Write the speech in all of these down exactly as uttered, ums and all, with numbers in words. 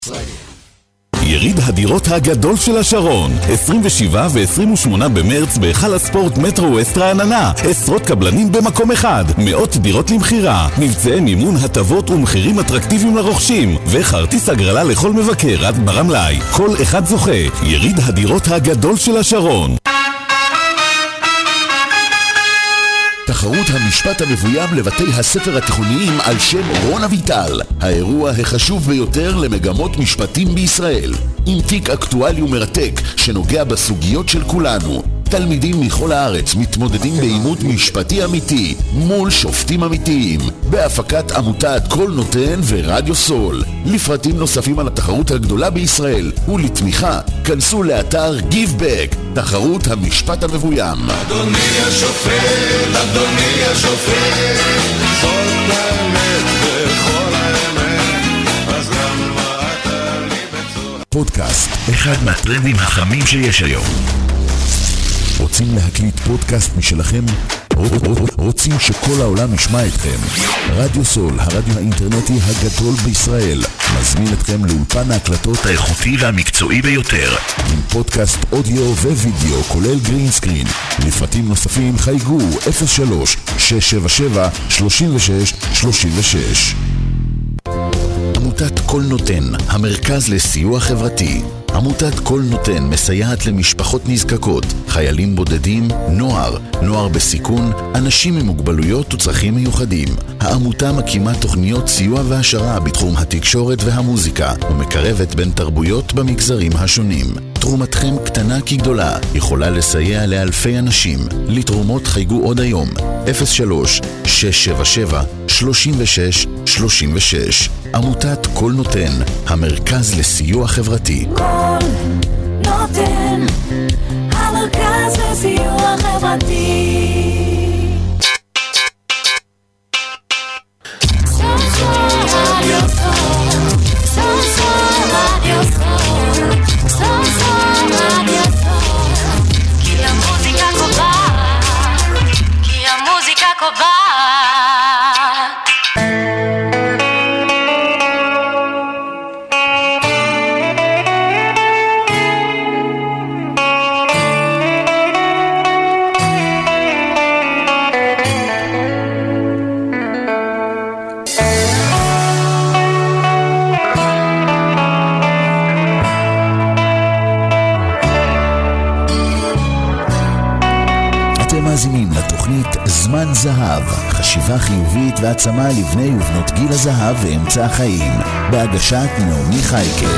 יריד הדירות הגדול של השרון, עשרים ושבעה ו-עשרים ושמונה במרץ בהיכל הספורט מטרו ווסט רעננה. עשרות קבלנים במקום אחד, מאות דירות למחירה, מבצעי מימון, הטבות ומחירים אטרקטיביים לרוכשים, וכרטיס הגרלה לכל מבקר עד ברמלאי. כל אחד זוכה. יריד הדירות הגדול של השרון. תחרות המשפט המבוים לבתי הספר התיכוניים על שם רון אביטל, האירוע החשוב ביותר למגמות משפטים בישראל, עם תיק אקטואלי ומרתק שנוגע בסוגיות של כולנו. תלמידים מכל הארץ מתמודדים בעימות משפטי אמיתי מול שופטים אמיתיים, בהפקת עמותת כל נותן ורדיו סול. לפרטים נוספים על התחרות הגדולה בישראל ולתמיכה, כנסו לאתר גיבבק. תחרות המשפט המבוים. אדוני השופט, אדוני השופט, זאת האמת וכל האמת, אז למה אתה לי בצורה? פודקאסט, אחד מהטרנדים החמים שיש היום. רוצים להקליט פודקאסט משלכם? רוצים שכל העולם ישמע אתכם? רדיו סול, הרדיו האינטרנטי הגדול בישראל, מזמין אתכם לאולפן ההקלטות האיכותי והמקצועי ביותר, עם פודקאסט אודיו ווידאו כולל גרין סקרין. לפרטים נוספים חייגו אפס שלוש שש שבע שבע שלושים ושש שלושים ושש. עמותת כל נותן, המרכז לסיוע חברתי. עמותת כל נותן מסייעת למשפחות נזקקות, חיילים בודדים, נוער, נוער בסיכון, אנשים עם מוגבלויות וצרכים מיוחדים. העמותה מקימה תוכניות סיוע והשרה בתחום התקשורת והמוזיקה, ומקרבת בין תרבויות במגזרים השונים. תרומתכם קטנה כגדולה, יכולה לסייע לאלפי אנשים. לתרומות חייגו עוד היום, אפס שלוש שש שבע שבע שלושים ושש שלושים ושש. עמותת כל נותן, המרכז לסיוע חברתי. כל נותן, המרכז לסיוע חברתי. כי המוזיקה קובעת, כי המוזיקה קובעת. מאזינים לתוכנית זמן זהב, חשיבה חיובית והעצמה לבני ובנות גיל הזהב ואמצע החיים, בהגשת נעמי חייקה.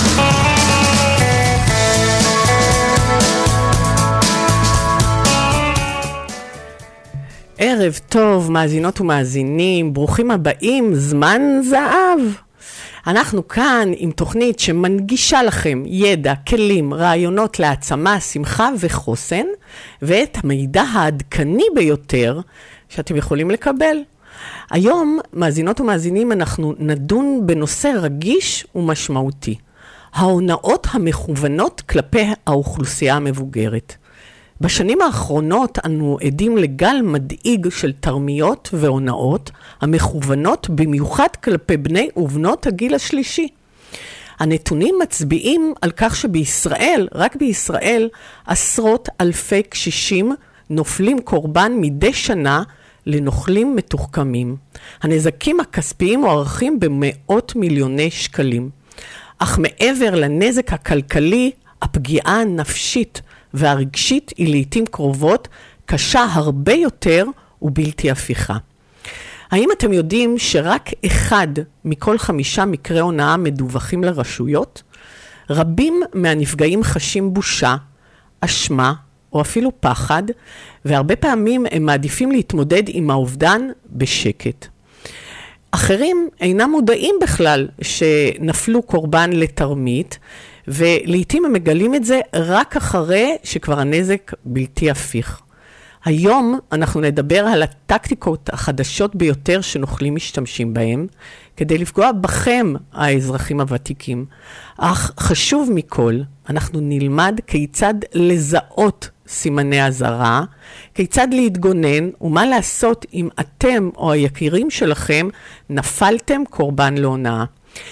ערב טוב, מאזינות ומאזינים, ברוכים הבאים, זמן זהב. אנחנו כאן עם תוכנית שמנגישה לכם ידע, כלים, רעיונות להעצמה, שמחה וחוסן, ואת המידע העדכני ביותר שאתם יכולים לקבל. היום, מאזינות ומאזינים, אנחנו נדון בנושא רגיש ומשמעותי. ההונאות המכוונות כלפי האוכלוסייה המבוגרת. בשנים האחרונות אנו עדים לגל מדאיג של תרמיות והונאות המכוונות במיוחד כלפי בני ובנות הגיל השלישי. הנתונים מצביעים על כך שבישראל, רק בישראל, עשרות אלפי קשישים נופלים קורבן מדי שנה לנוכלים מתוחכמים. הנזקים הכספיים מוערכים במאות מיליוני שקלים. אך מעבר לנזק הכלכלי, הפגיעה הנפשית והרגשית היא לעתים קרובות קשה הרבה יותר ובלתי הפיכה. האם אתם יודעים שרק אחד מכל חמישה מקרי הונאה מדווחים לרשויות? רבים מהנפגעים חשים בושה, אשמה או אפילו פחד, והרבה פעמים הם מעדיפים להתמודד עם האובדן בשקט. אחרים אינם מודעים בכלל שנפלו קורבן לתרמית, ולעיתים הם מגלים את זה רק אחרי שכבר הנזק בלתי הפיך. היום אנחנו נדבר על הטקטיקות החדשות ביותר שנוכלים משתמשים בהם, כדי לפגוע בכם האזרחים הוותיקים. אך חשוב מכל, אנחנו נלמד כיצד לזהות סימני הזרה, כיצד להתגונן ומה לעשות אם אתם או היקירים שלכם נפלתם קורבן להונאה.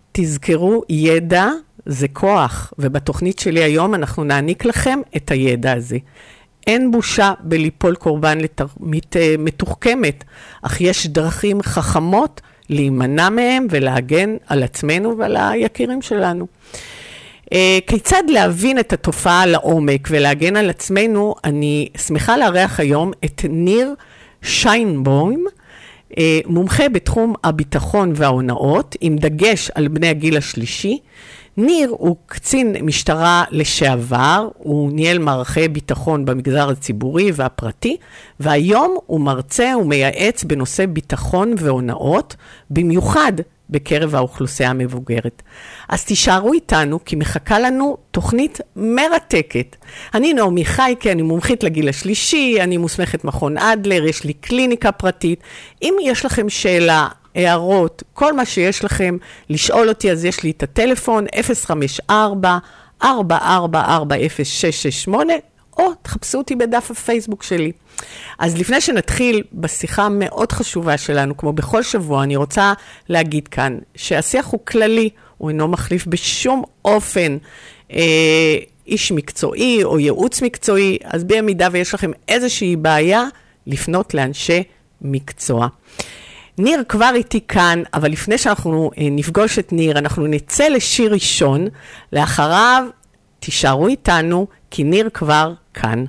תזכרו, ידע זה כוח, ובתוכנית שלי היום אנחנו נעניק לכם את הידע הזה. אין בושה בליפול קורבן לתרמית מתוחכמת, אך יש דרכים חכמות להימנע מהם ולהגן על עצמנו ועל היקירים שלנו. כיצד להבין את התופעה לעומק ולהגן על עצמנו, אני שמחה לארח היום את ניר שיינבוים, מומחה בתחום הביטחון וההונאות, עם דגש על בני הגיל השלישי. ניר הוא קצין משטרה לשעבר, הוא ניהל מערכי ביטחון במגזר הציבורי והפרטי, והיום הוא מרצה ומייעץ בנושא ביטחון והונאות, במיוחד בקרב האוכלוסייה המבוגרת. אז תישארו איתנו, כי מחכה לנו תוכנית מרתקת. אני נעמי חייקה, אני מומחית לגיל השלישי, אני מוסמכת מכון אדלר, יש לי קליניקה פרטית. אם יש לכם שאלה, הערות, כל מה שיש לכם לשאול אותי, אז יש לי את הטלפון אפס חמש ארבע ארבע ארבע ארבע אפס שש שש שמונה, או תחפשו אותי בדף הפייסבוק שלי. אז לפני שנתחיל בשיחה מאוד חשובה שלנו, כמו בכל שבוע, אני רוצה להגיד כאן שהשיח הוא כללי, הוא אינו מחליף בשום אופן אה, איש מקצועי או ייעוץ מקצועי, אז במידה ויש לכם איזושהי בעיה, לפנות לאנשי מקצוע. ניר כבר איתי כאן, אבל לפני שאנחנו נפגוש את ניר, אנחנו נצא לשיר ראשון, לאחריו תישארו איתנו, כי ניר כבר כאן.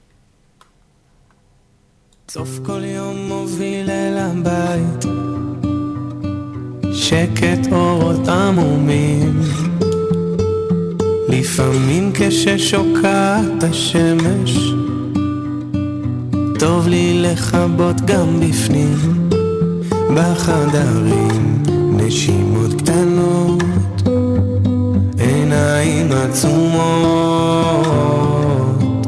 סוף כל יום מוביל אל הבית, שקט אורות עמומים, לפעמים כששוקעת השמש, טוב לי לחבות גם בפנים, בחדרים נשימות קטנות, עיניים עצומות,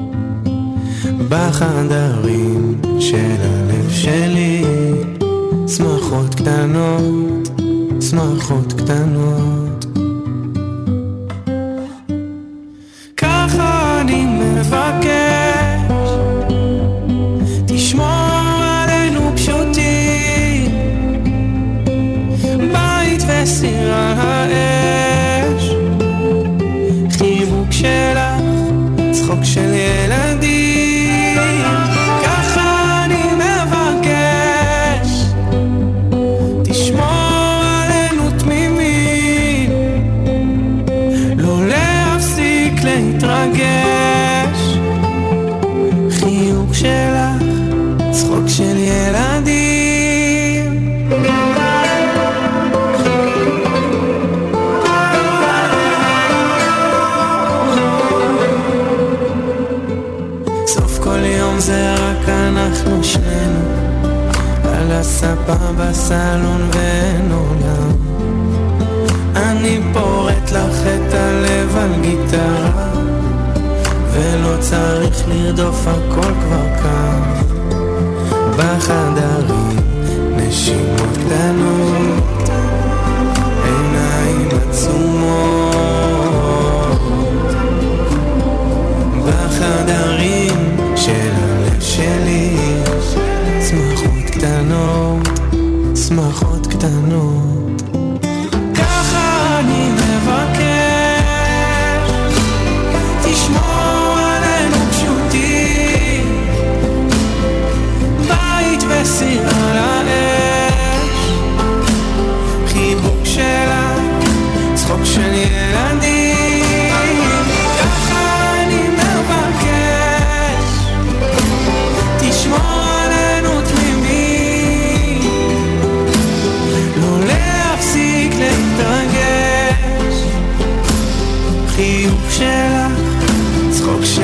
בחדרים של הלב שלי, שמחות קטנות, שמחות קטנות. ככה אני מבקש, תשמור עלינו פשוטים, בית וסיר על האש, חיבוק שלך, צחוק של ילדים, ככה אני מבקש, תשמור עלינו תמימים, לא להפסיק להתרגש, חיוך שלך, צחוק של ילדים. סוף כל יום זה רק אנחנו שנינו, על הספה בסלון ואין עולם, אני פורט לך את הלב על גיטרה, ולא צריך לרדוף, הכל כבר כאן, בחדרים נשימות קטנות, עיניים עצומות, בחדרים של הלב שלי, שמחות קטנות, שמחות קטנות. ככה אני מבקש, תשמור עלינו פשוטים, בית וסיר על האש, חיבוק שלך, צחוק של ילדים, ככה אני מבקש, תשמור עלינו תמימים, לא להפסיק להתרגש, חיוך שלך, צחוק של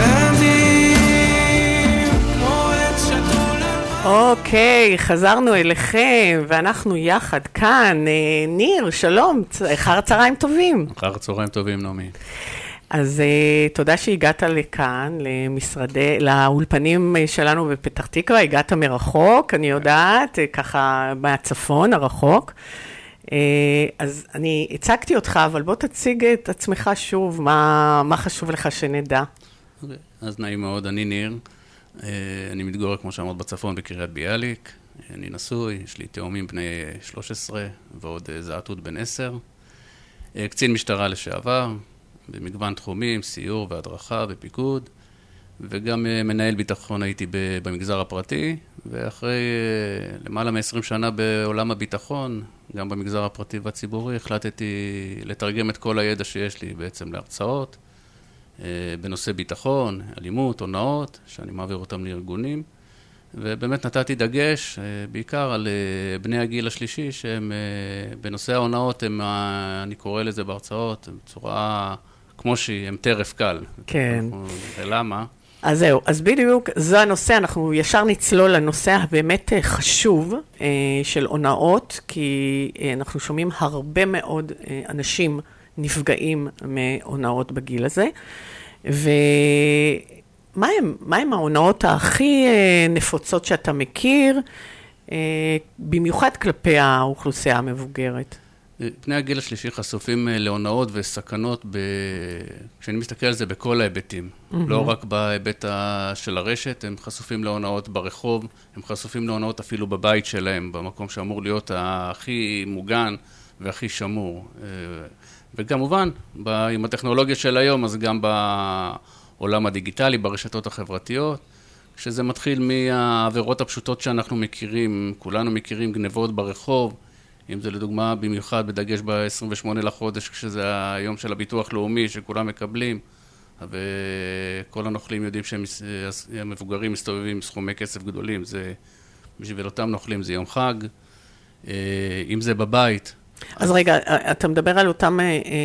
ילדים, כמו עץ שתול. אוקיי, חזרנו אליכם, ואנחנו יחד כאן. ניר, שלום, אחר צהריים טובים. אחר צהריים טובים, נעמי. אז uh, תודה שהגעת לכאן, למשרדי, לאולפנים שלנו בפתח תקווה, הגעת מרחוק, אני יודעת, ככה מהצפון הרחוק. Uh, אז אני הצגתי אותך, אבל בוא תציג את עצמך שוב, מה, מה חשוב לך שנדע. אז נעים מאוד, אני ניר, uh, אני מתגורר כמו שאמרת בצפון בקריית ביאליק, אני נשוי, יש לי תאומים בני שלוש עשרה ועוד זעתות בן עשר. קצין משטרה לשעבר, במגוון תחומים, סיור והדרכה ופיקוד, וגם מנהל ביטחון הייתי במגזר הפרטי, ואחרי למעלה מ-עשרים שנה בעולם הביטחון, גם במגזר הפרטי והציבורי, החלטתי לתרגם את כל הידע שיש לי בעצם להרצאות, בנושא ביטחון, אלימות, הונאות, שאני מעביר אותם לארגונים, ובאמת נתתי דגש בעיקר על בני הגיל השלישי, שהם בנושא ההונאות, הם, אני קורא לזה בהרצאות, בצורה כמו שהיא, הם טרף קל. כן. ולמה? אז זהו, אז בדיוק זה הנושא, אנחנו ישר נצלול לנושא הבאמת חשוב של הונאות, כי אנחנו שומעים הרבה מאוד אנשים נפגעים מהונאות בגיל הזה, ומה הם, מה הם ההונאות הכי נפוצות שאתה מכיר, במיוחד כלפי האוכלוסייה המבוגרת? בני הגיל השלישי חשופים להונאות וסכנות, ב... כשאני מסתכל על זה בכל ההיבטים, mm-hmm. לא רק בהיבט של הרשת, הם חשופים להונאות ברחוב, הם חשופים להונאות אפילו בבית שלהם, במקום שאמור להיות הכי מוגן והכי שמור. וכמובן, ב... עם הטכנולוגיה של היום, אז גם בעולם הדיגיטלי, ברשתות החברתיות, כשזה מתחיל מהעבירות הפשוטות שאנחנו מכירים, כולנו מכירים גנבות ברחוב, אם זה לדוגמה במיוחד בדגש ב-עשרים ושמונה לחודש, כשזה היום של הביטוח לאומי שכולם מקבלים, וכל הנוכלים יודעים שהמבוגרים מסתובבים עם סכומי כסף גדולים, זה בשביל אותם נוכלים זה יום חג, אם זה בבית. אז רגע, אתה מדבר על אותם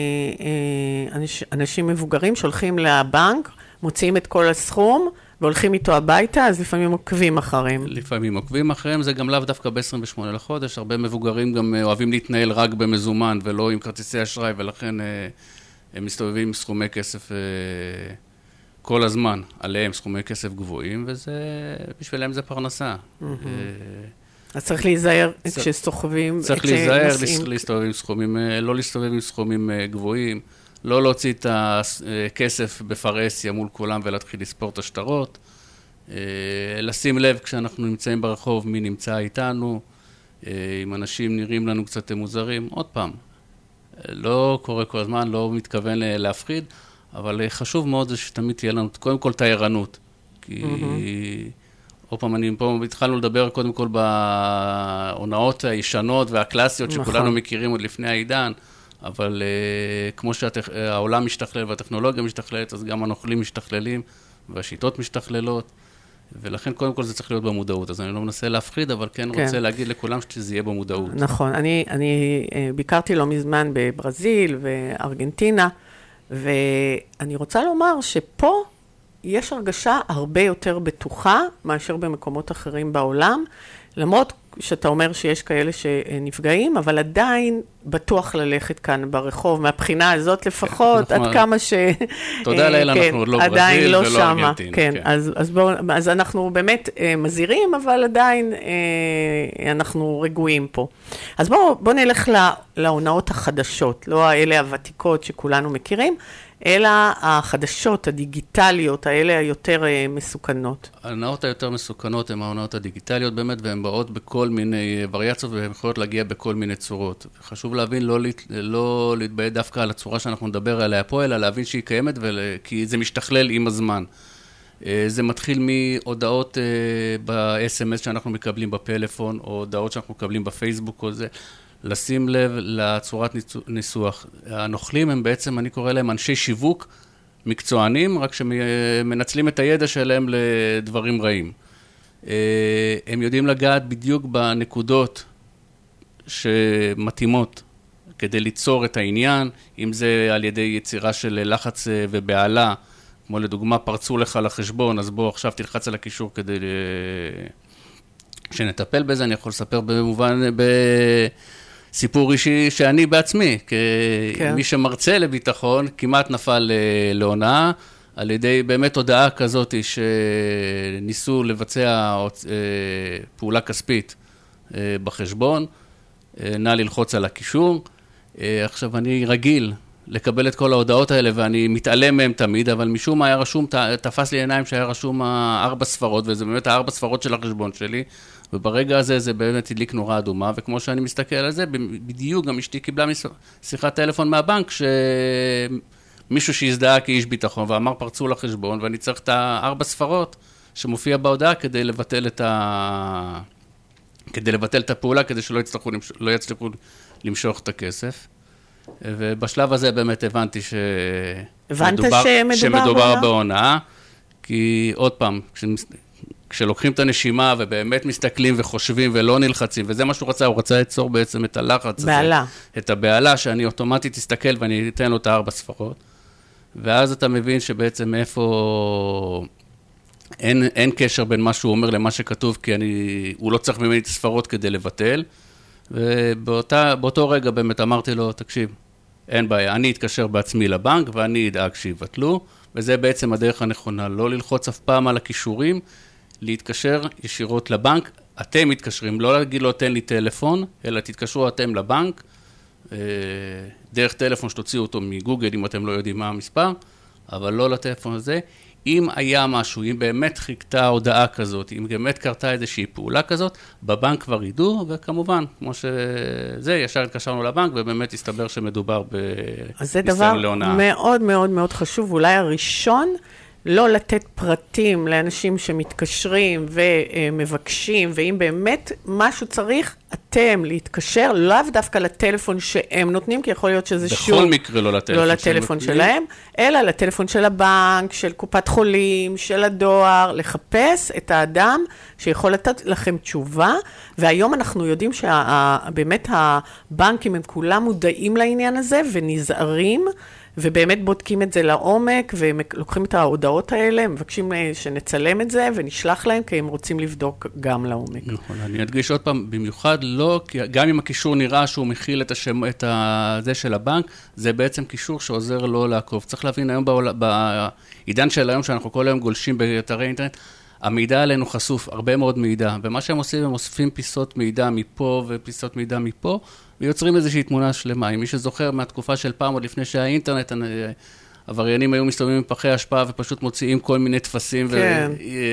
אנשים מבוגרים שהולכים לבנק, מוציאים את כל הסכום, והולכים איתו הביתה, אז לפעמים עוקבים אחריהם. לפעמים עוקבים אחריהם, זה גם לאו דווקא ב-עשרים ושמונה לחודש, הרבה מבוגרים גם אוהבים להתנהל רק במזומן, ולא עם כרטיסי אשראי, ולכן הם מסתובבים עם סכומי כסף כל הזמן, עליהם סכומי כסף גבוהים, וזה, בשבילם זה פרנסה. אז צריך להיזהר כשסוחבים, צריך להיזהר, להסתובב עם סכומים, לא להסתובב עם סכומים גבוהים, לא להוציא את הכסף בפרסיה מול כולם ולהתחיל לספור את השטרות, לשים לב כשאנחנו נמצאים ברחוב מי נמצא איתנו, אם אנשים נראים לנו קצת מוזרים, עוד פעם, לא קורה כל הזמן, לא מתכוון להפחיד, אבל חשוב מאוד זה שתמיד תהיה לנו קודם כל תיירנות, כי עוד פעם, אני פה התחלנו לדבר קודם כל בהונאות הישנות והקלאסיות שכולנו מכירים עוד לפני העידן, אבל uh, כמו שהעולם משתכלל והטכנולוגיה משתכללת, אז גם הנוכלים משתכללים והשיטות משתכללות, ולכן קודם כל זה צריך להיות במודעות. אז אני לא מנסה להפחיד, אבל כן, כן. רוצה להגיד לכולם שזה יהיה במודעות. נכון. אני, אני ביקרתי לא מזמן בברזיל וארגנטינה, ואני רוצה לומר שפה יש הרגשה הרבה יותר בטוחה מאשר במקומות אחרים בעולם, למרות שאתה אומר שיש כאלה שנפגעים, אבל עדיין בטוח ללכת כאן ברחוב, מהבחינה הזאת לפחות, עד כמה ש... תודה לאל, אנחנו עוד לא ברזיל ולא ארגנטינה. כן, אז אנחנו באמת מזהירים, אבל עדיין אנחנו רגועים פה. אז בואו נלך להונאות החדשות, לא האלה הוותיקות שכולנו מכירים, אלא החדשות, הדיגיטליות, האלה היותר מסוכנות. ההונאות היותר מסוכנות הן ההונאות הדיגיטליות באמת, והן באות בכל מיני וריאציות, והן יכולות להגיע בכל מיני צורות. חשוב להבין, לא, לא להתבייד דווקא על הצורה שאנחנו נדבר עליה פה, אלא להבין שהיא קיימת, כי זה משתכלל עם הזמן. זה מתחיל מהודעות ב-אס אם אס שאנחנו מקבלים בפלאפון, או הודעות שאנחנו מקבלים בפייסבוק או זה, לשים לב לצורת ניסוח. הנוכלים הם בעצם, אני קורא להם אנשי שיווק מקצוענים, רק שמנצלים את הידע שלהם לדברים רעים. הם יודעים לגעת בדיוק בנקודות שמתאימות כדי ליצור את העניין, אם זה על ידי יצירה של לחץ ובעלה, כמו לדוגמה פרצו לך לחשבון, אז בוא עכשיו תלחץ על הקישור כדי שנטפל בזה. אני יכול לספר במובן, בסיפור אישי שאני בעצמי, כמי שמרצה לביטחון, כמעט נפל להונאה, על ידי באמת הודעה כזאת שניסו לבצע פעולה כספית בחשבון, נא ללחוץ על הקישור. עכשיו אני רגיל לקבל את כל ההודעות האלה, ואני מתעלם מהם תמיד, אבל משום מה היה רשום, תפס לי עיניים שהיה רשום ארבע ספרות, וזה באמת הארבע ספרות של החשבון שלי, וברגע הזה זה באמת הדליק נורה אדומה, וכמו שאני מסתכל על זה, בדיוק גם אשתי קיבלה שיחת טלפון מהבנק, שמישהו שהזדהה כאיש ביטחון, ואמר פרצו לחשבון, ואני צריך את הארבע ספרות שמופיע בהודעה כדי לבטל את ה... כדי לבטל את הפעולה, כדי שלא יצטרכו, לא יצטרכו למשוך את הכסף. ובשלב הזה באמת הבנתי ש... הבנת שמדובר, שמדובר, שמדובר בהונאה, כי עוד פעם, כש... כשלוקחים את הנשימה ובאמת מסתכלים וחושבים ולא נלחצים, וזה מה שהוא רצה, הוא רצה ליצור בעצם את הלחץ בעלה. הזה, את הבעלה, שאני אוטומטית אסתכל ואני אתן לו את הארבע ספרות, ואז אתה מבין שבעצם מאיפה... אין, אין קשר בין מה שהוא אומר למה שכתוב, כי אני, הוא לא צריך ממני את הספרות כדי לבטל, ובאותו רגע באמת אמרתי לו, תקשיב, אין בעיה, אני אתקשר בעצמי לבנק, ואני אדאג שיבטלו, וזה בעצם הדרך הנכונה, לא ללחוץ אף פעם על הכישורים, להתקשר ישירות לבנק, אתם מתקשרים, לא להגיד לו, תן לי טלפון, אלא תתקשרו אתם לבנק, דרך טלפון שתוציאו אותו מגוגל, אם אתם לא יודעים מה המספר, אבל לא לטלפון הזה, אם היה משהו, אם באמת חיכתה הודעה כזאת, אם באמת קרתה איזושהי פעולה כזאת, בבנק כבר ידעו, וכמובן, כמו שזה, ישר התקשרנו לבנק, ובאמת הסתבר שמדובר בניסיון להונאה. אז זה דבר מאוד מאוד מאוד חשוב, אולי הראשון, לא לתת פרטים לאנשים שמתקשרים ומבקשים, ואם באמת משהו צריך, אתם להתקשר, לאו דווקא לטלפון שהם נותנים, כי יכול להיות שזה שוב... בכל מקרה לא לטלפון, לא לטלפון שלהם, אלא לטלפון של הבנק, של קופת חולים, של הדואר, לחפש את האדם שיכול לתת לכם תשובה, והיום אנחנו יודעים שבאמת הבנקים הם כולם מודעים לעניין הזה ונזהרים, ובאמת בודקים את זה לעומק, ולוקחים את ההודעות האלה, מבקשים שנצלם את זה, ונשלח להם, כי הם רוצים לבדוק גם לעומק. נכון, אני אדגיש עוד פעם, במיוחד לא, גם אם הקישור נראה שהוא מכיל את, השם, את זה של הבנק, זה בעצם קישור שעוזר לו לעקוב. צריך להבין, היום בעול, בעידן של היום, שאנחנו כל היום גולשים באתרי אינטרנט, המידע עלינו חשוף, הרבה מאוד מידע, ומה שהם עושים, הם אוספים פיסות מידע מפה, ופיסות מידע מפה, ויוצרים איזושהי תמונה שלמה. אם מי שזוכר מהתקופה של פעם, עוד לפני שהיה אינטרנט, עבריינים היו מסתובבים עם פחי השפעה, ופשוט מוציאים כל מיני תפסים כן.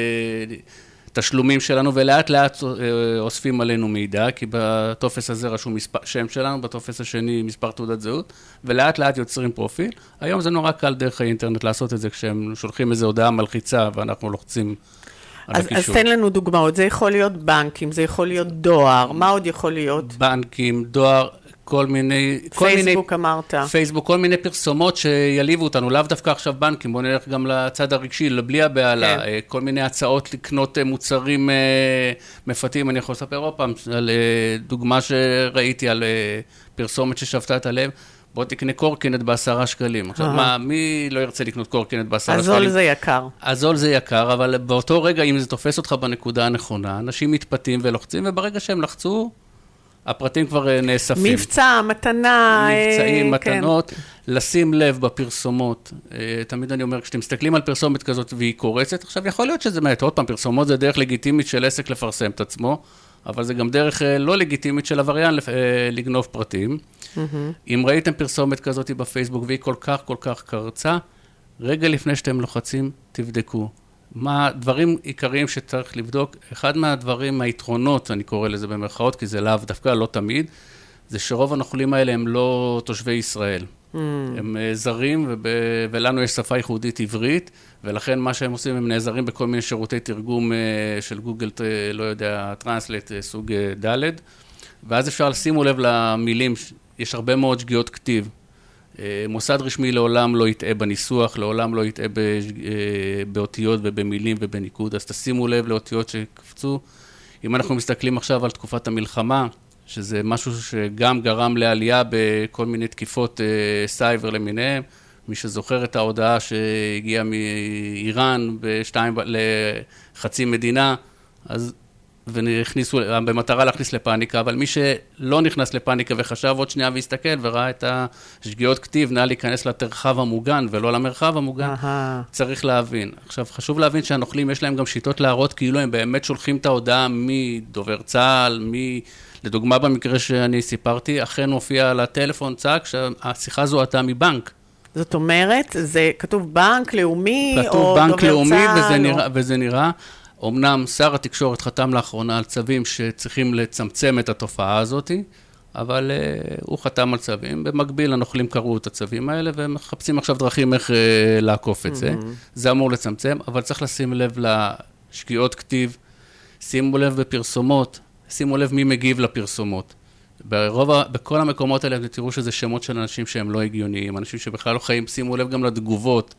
ותשלומים שלנו, ולאט לאט אוספים עלינו מידע, כי בטופס הזה רשום מספר, שם שלנו, בטופס השני מספר תעודת זהות, ולאט לאט יוצרים פרופיל. היום זה נורא קל דרך האינטרנט לעשות את זה, כשהם שולחים איזו הודעה מלחיצה, ואנחנו לוחצים על אז, הקישור. אז תן לנו דוגמאות, זה יכול להיות בנקים, זה יכול להיות דואר, מה עוד יכול להיות? בנקים, דואר, כל מיני... פייסבוק אמרת. פייסבוק, כל מיני פרסומות שיליבו אותנו, לאו דווקא עכשיו בנקים, בואו נלך גם לצד הרגשי, לבלי הבעלה, כן. כל מיני הצעות לקנות מוצרים מפתים, אני יכול לספר עוד פעם, על דוגמה שראיתי על פרסומת ששבתה את הלב, בוא תקנה קורקינט בעשרה שקלים. עכשיו, מה, מי לא ירצה לקנות קורקינט בעשרה שקלים? הזול זה יקר. הזול זה יקר, אבל באותו רגע, אם זה תופס אותך בנקודה הנכונה, אנשים מתפתים ולוחצים, וברגע שהם לחצו, הפרטים כבר נאספים. מבצע, מתנה. מבצעים, אה, מתנות, כן. לשים לב בפרסומות. תמיד אני אומר, כשאתם מסתכלים על פרסומת כזאת והיא קורצת, עכשיו יכול להיות שזה מעט, עוד פעם, פרסומות זה דרך לגיטימית של עסק לפרסם את עצמו, אבל זה גם דרך לא לגיטימית של עבריין לגנוב פרטים. אם ראיתם פרסומת כזאת בפייסבוק והיא כל כך כל כך קרצה, רגע לפני שאתם לוחצים, תבדקו. מה דברים עיקריים שצריך לבדוק? אחד מהדברים, היתרונות, אני קורא לזה במרכאות, כי זה לאו דווקא, לא תמיד, זה שרוב הנוכלים האלה הם לא תושבי ישראל. Mm. הם זרים, וב... ולנו יש שפה ייחודית עברית, ולכן מה שהם עושים, הם נעזרים בכל מיני שירותי תרגום של גוגל, לא יודע, טרנסלייט, סוג ד', ואז אפשר לשימו לב למילים, יש הרבה מאוד שגיאות כתיב. מוסד רשמי לעולם לא יטעה בניסוח, לעולם לא יטעה באותיות ובמילים ובניקוד, אז תשימו לב לאותיות שקפצו. אם אנחנו מסתכלים עכשיו על תקופת המלחמה, שזה משהו שגם גרם לעלייה בכל מיני תקיפות סייבר למיניהם, מי שזוכר את ההודעה שהגיעה מאיראן בשתיים לחצי מדינה, אז ונכניסו, במטרה להכניס לפאניקה, אבל מי שלא נכנס לפאניקה וחשב עוד שנייה והסתכל וראה את השגיאות כתיב, נא להיכנס לתרחב המוגן ולא למרחב המוגן, צריך להבין. עכשיו, חשוב להבין שהנוכלים יש להם גם שיטות להראות, כאילו הם באמת שולחים את ההודעה מדובר צה"ל, מ... לדוגמה במקרה שאני סיפרתי, אכן הופיע על הטלפון צעק שהשיחה זו הייתה מבנק. זאת אומרת, זה כתוב בנק לאומי או דובר צה"ל? כתוב בנק לאומי וזה נראה, וזה נראה, אמנם שר התקשורת חתם לאחרונה על צווים שצריכים לצמצם את התופעה הזאת, אבל uh, הוא חתם על צווים. במקביל, הנוכלים קראו את הצווים האלה, ומחפשים עכשיו דרכים איך uh, לעקוף את זה. זה אמור לצמצם, אבל צריך לשים לב לשגיאות כתיב, שימו לב בפרסומות, שימו לב מי מגיב לפרסומות. ברוב, בכל המקומות האלה, תראו שזה שמות של אנשים שהם לא הגיוניים, אנשים שבכלל לא חיים, שימו לב גם לתגובות.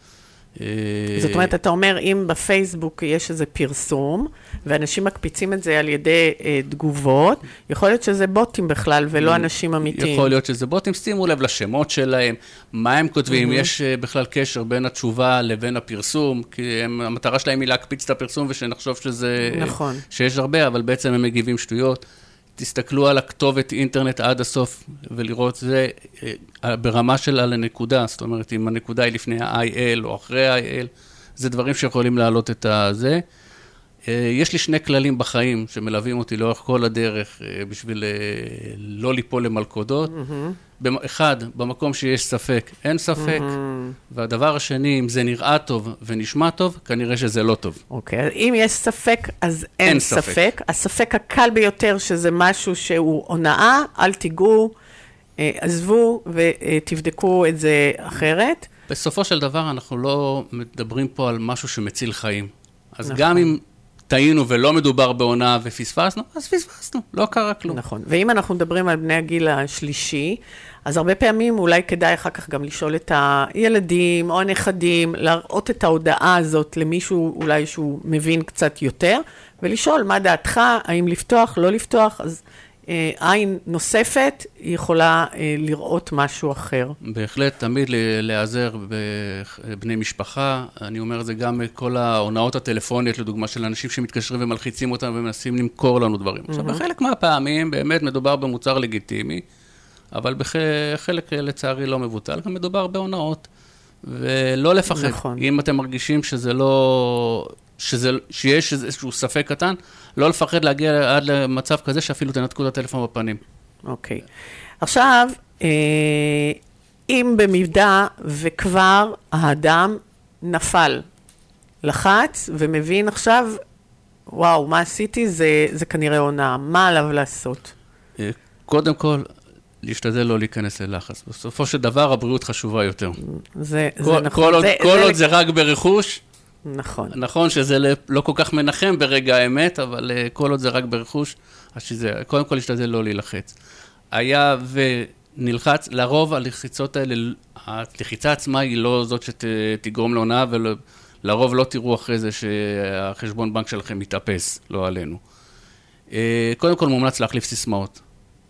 זאת אומרת, אתה אומר, אם בפייסבוק יש איזה פרסום, ואנשים מקפיצים את זה על ידי אה, תגובות, יכול להיות שזה בוטים בכלל, ולא אנשים אמיתיים. יכול להיות שזה בוטים, שימו לב לשמות שלהם, מה הם כותבים, יש אה, בכלל קשר בין התשובה לבין הפרסום, כי הם, המטרה שלהם היא להקפיץ את הפרסום, ושנחשוב שזה, נכון. שיש הרבה, אבל בעצם הם מגיבים שטויות. תסתכלו על הכתובת אינטרנט עד הסוף, ולראות זה ברמה של על הנקודה, זאת אומרת, אם הנקודה היא לפני ה-איי אל או אחרי ה-איי אל, זה דברים שיכולים להעלות את הזה. יש לי שני כללים בחיים שמלווים אותי לאורך כל הדרך, בשביל לא ליפול למלכודות. אחד, במקום שיש ספק, אין ספק. והדבר השני, אם זה נראה טוב ונשמע טוב, כנראה שזה לא טוב. אוקיי, אז אם יש ספק, אז אין ספק. הספק הקל ביותר שזה משהו שהוא הונאה, אל תיגעו, עזבו ותבדקו את זה אחרת. בסופו של דבר, אנחנו לא מדברים פה על משהו שמציל חיים. אז גם אם טעינו ולא מדובר בעונה ופספסנו, אז פספסנו, לא קרה כלום. נכון, ואם אנחנו מדברים על בני הגיל השלישי, אז הרבה פעמים אולי כדאי אחר כך גם לשאול את הילדים או הנכדים, להראות את ההודעה הזאת למישהו אולי שהוא מבין קצת יותר, ולשאול מה דעתך, האם לפתוח, לא לפתוח, אז אה, עין נוספת יכולה אה, לראות משהו אחר. בהחלט, תמיד להיעזר בבני משפחה, אני אומר את זה גם כל ההונאות הטלפוניות, לדוגמה של אנשים שמתקשרים ומלחיצים אותם ומנסים למכור לנו דברים. עכשיו, בחלק מהפעמים באמת מדובר במוצר לגיטימי, אבל בחלק לצערי לא מבוטל, גם מדובר בהונאות, ולא לפחד. נכון. אם אתם מרגישים שזה לא, שזה, שיש איזשהו ספק קטן, לא לפחד להגיע עד למצב כזה שאפילו תנתקו את הטלפון בפנים. אוקיי. עכשיו, אה, אם במידה וכבר האדם נפל, לחץ ומבין עכשיו, וואו, מה עשיתי? זה, זה כנראה הונאה. מה עליו לעשות? קודם כל, להשתדל לא להיכנס ללחץ. בסופו של דבר, הבריאות חשובה יותר. זה, כל, זה נכון. כל, עוד, זה, כל זה עוד לק... זה רק ברכוש, נכון. נכון שזה לא כל כך מנחם ברגע האמת, אבל כל עוד זה רק ברכוש, אז שזה, קודם כל להשתדל לא להילחץ. היה ונלחץ, לרוב הלחיצות האלה, הלחיצה עצמה היא לא זאת שתגרום להונאה, ולרוב לא תראו אחרי זה שהחשבון בנק שלכם מתאפס, לא עלינו. קודם כל מומלץ להחליף סיסמאות.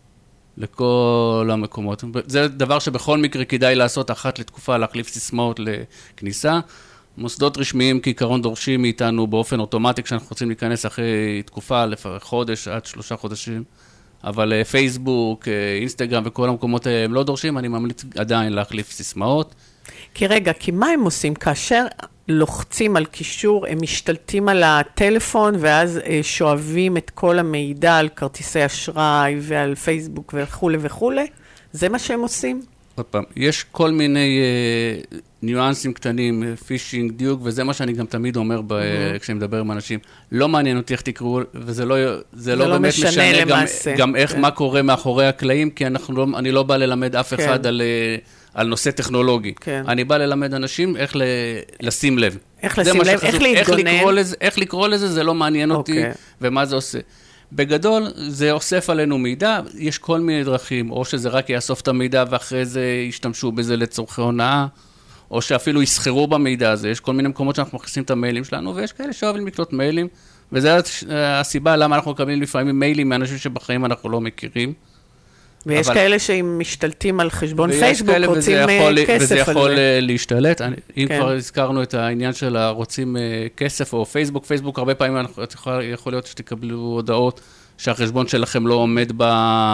לכל המקומות. זה דבר שבכל מקרה כדאי לעשות אחת לתקופה, להחליף סיסמאות לכניסה. מוסדות רשמיים כעיקרון דורשים מאיתנו באופן אוטומטי, כשאנחנו רוצים להיכנס אחרי תקופה, חודש עד שלושה חודשים. אבל פייסבוק, אינסטגרם וכל המקומות הם לא דורשים, אני ממליץ עדיין להחליף סיסמאות. כי רגע, כי מה הם עושים? כאשר לוחצים על קישור, הם משתלטים על הטלפון, ואז שואבים את כל המידע על כרטיסי אשראי ועל פייסבוק וכו' וכו'. זה מה שהם עושים? עוד פעם, יש כל מיני אה, ניואנסים קטנים, פישינג, דיוק, וזה מה שאני גם תמיד אומר ב, mm-hmm. כשאני מדבר עם אנשים. לא מעניין אותי איך תקראו, וזה לא, זה זה לא, לא באמת משנה, משנה גם, גם איך, כן. מה קורה מאחורי הקלעים, כי אנחנו לא, אני לא בא ללמד אף כן. אחד על... על נושא טכנולוגי. כן. אני בא ללמד אנשים איך ל... לשים לב. איך לשים לב, איך להתגונן. איך לקרוא לזה, איך לקרוא לזה, זה לא מעניין אותי, okay. ומה זה עושה. בגדול, זה אוסף עלינו מידע, יש כל מיני דרכים, או שזה רק יאסוף את המידע, ואחרי זה ישתמשו בזה לצורכי הונאה, או שאפילו יסחרו במידע הזה. יש כל מיני מקומות שאנחנו מכניסים את המיילים שלנו, ויש כאלה שאוהבים לקלוט מיילים, וזו הסיבה למה אנחנו מקבלים לפעמים מיילים מאנשים שבחיים אנחנו לא מכירים. ויש אבל... כאלה שהם משתלטים על חשבון פייסבוק, כאלה, רוצים וזה יכול, כסף על זה. וזה יכול להשתלט. אני, אם כן. כבר הזכרנו את העניין של הרוצים כסף או פייסבוק, פייסבוק הרבה פעמים יכול, יכול להיות שתקבלו הודעות שהחשבון שלכם לא עומד ב...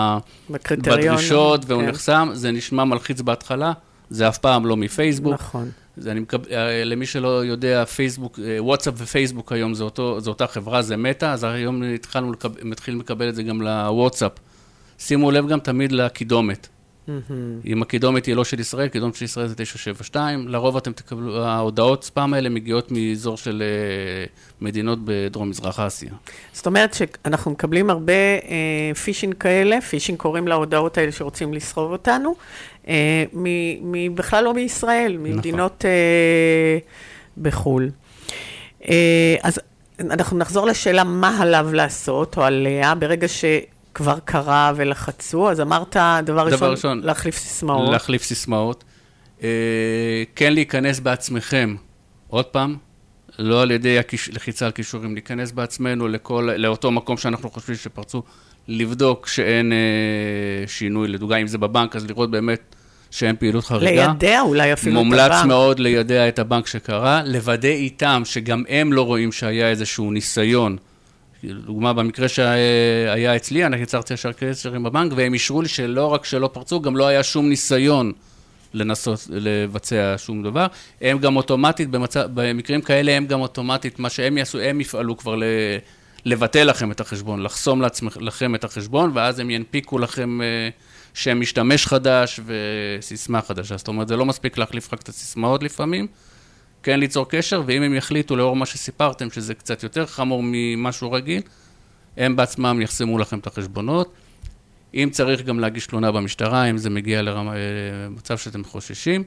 בדרישות והוא כן. נחסם, זה נשמע מלחיץ בהתחלה, זה אף פעם לא מפייסבוק. נכון. זה אני מקב... למי שלא יודע, פייסבוק, וואטסאפ ופייסבוק היום זה, אותו, זה אותה חברה, זה מטה, אז היום התחלנו לקב... מתחילים לקבל את זה גם לוואטסאפ. שימו לב גם תמיד לקידומת. אם הקידומת היא לא של ישראל, קידומת של ישראל זה תשע שבע שתיים, לרוב אתם תקבלו, ההודעות ספאם האלה מגיעות מאזור של מדינות בדרום מזרח אסיה. זאת אומרת שאנחנו מקבלים הרבה אה, פישינג כאלה, פישינג קוראים להודעות האלה שרוצים לסחוב אותנו, אה, מ, מ, בכלל לא בישראל, ממדינות אה, בחול. אה, אז אנחנו נחזור לשאלה מה עליו לעשות, או עליה, ברגע ש... כבר קרה ולחצו, אז אמרת, דבר ראשון, ראשון להחליף סיסמאות. להחליף סיסמאות. אה, כן להיכנס בעצמכם, עוד פעם, לא על ידי הקיש, לחיצה על קישורים, להיכנס בעצמנו לכל, לאותו מקום שאנחנו חושבים שפרצו, לבדוק שאין אה, שינוי, לדוגמה, אם זה בבנק, אז לראות באמת שאין פעילות חריגה. לידע אולי אפילו את הבנק. מומלץ מאוד לידע את הבנק שקרה, לוודא איתם שגם הם לא רואים שהיה איזשהו ניסיון, דוגמה, במקרה שהיה אצלי, אני יצרתי ישר קשר עם הבנק, והם אישרו לי שלא רק שלא פרצו, גם לא היה שום ניסיון לנסות לבצע שום דבר. הם גם אוטומטית, במצב, במקרים כאלה, הם גם אוטומטית, מה שהם יעשו, הם יפעלו כבר לבטל לכם את החשבון, לחסום לעצמכם, לכם את החשבון, ואז הם ינפיקו לכם שם משתמש חדש וסיסמה חדשה. זאת אומרת, זה לא מספיק להחליף רק את הסיסמאות לפעמים, כן ליצור קשר, ואם הם יחליטו לאור מה שסיפרתם, שזה קצת יותר חמור ממשהו רגיל, הם בעצמם יחסמו לכם את החשבונות. אם צריך גם להגיש תלונה במשטרה, אם זה מגיע למצב שאתם חוששים,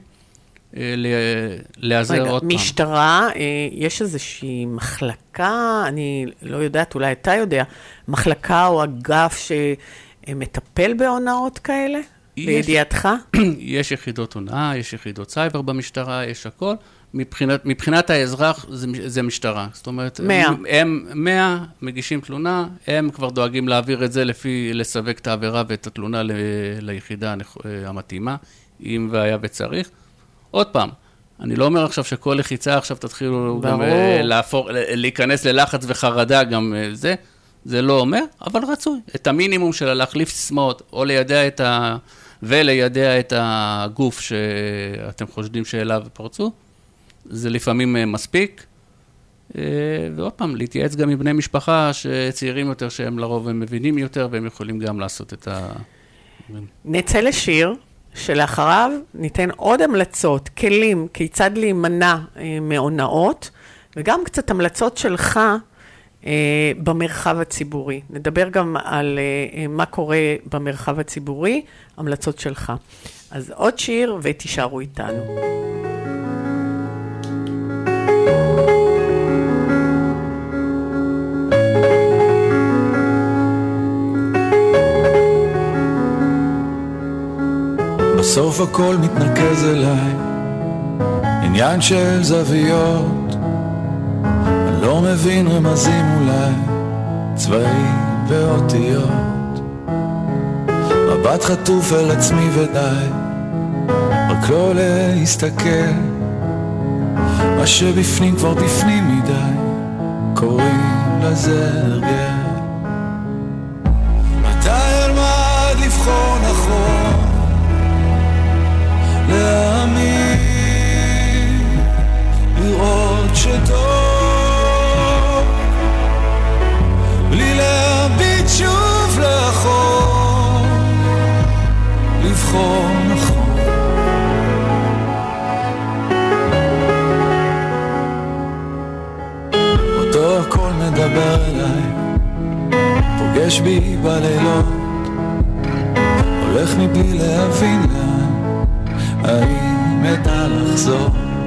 להיעזר עוד פעם. משטרה, יש איזושהי מחלקה, אני לא יודעת, אולי אתה יודע, מחלקה או אגף שמטפל בהונאות כאלה? בידיעתך? יש יחידות הונאה, יש יחידות סייבר במשטרה, יש הכל. מבחינת, מבחינת האזרח זה, זה משטרה. זאת אומרת, מאה. הם, הם מאה מגישים תלונה, הם כבר דואגים להעביר את זה לפי לסווג את העבירה ואת התלונה ל, ליחידה המתאימה, אם והיה וצריך. עוד פעם, אני לא אומר עכשיו שכל לחיצה עכשיו תתחילו גם להפור, להיכנס ללחץ וחרדה גם זה, זה לא אומר, אבל רצוי. את המינימום של להחליף סיסמאות, או לידע את ה... ולידע את הגוף שאתם חושדים שאליו פרצו, זה לפעמים מספיק, ועוד פעם, להתייעץ גם עם בני משפחה שצעירים יותר, שהם לרוב הם מבינים יותר, והם יכולים גם לעשות את ה... נצא לשיר, שלאחריו ניתן עוד המלצות, כלים, כיצד להימנע מהונאות, וגם קצת המלצות שלך במרחב הציבורי. נדבר גם על מה קורה במרחב הציבורי, המלצות שלך. אז עוד שיר ותישארו איתנו. בסוף הכל מתנקז אליי, עניין של זוויות, אני לא מבין רמזים אולי, צבעים ואותיות, מבט חטוף אל עצמי ודי, רק לא להסתכל, מה שבפנים כבר בפנים מדי, קוראים לזה הרגל. מתי אלמד לבחור נכון, להאמין, לראות שטוב, בלי להביט שוב לאחור, לבחור נכון. אותו הכל מדבר אליי, פוגש בי בלילות, הולך מבלי להבין לאן, האם אדע לחזור,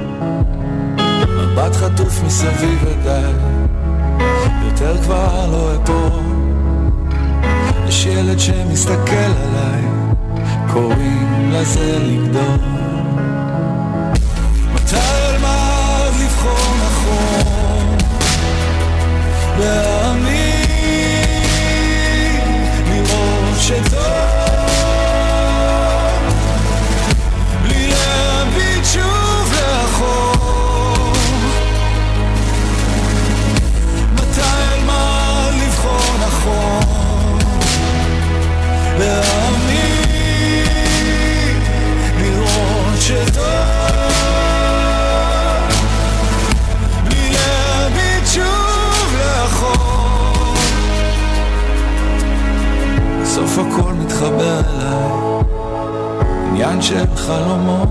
מבט חטוף מסביב ודי, יותר כבר לא אפור, יש ילד שמסתכל עליי, קוראים לזה לגדול. מתי אלמד לבחור נכון, להאמין, לראות שטוב, של חלומות,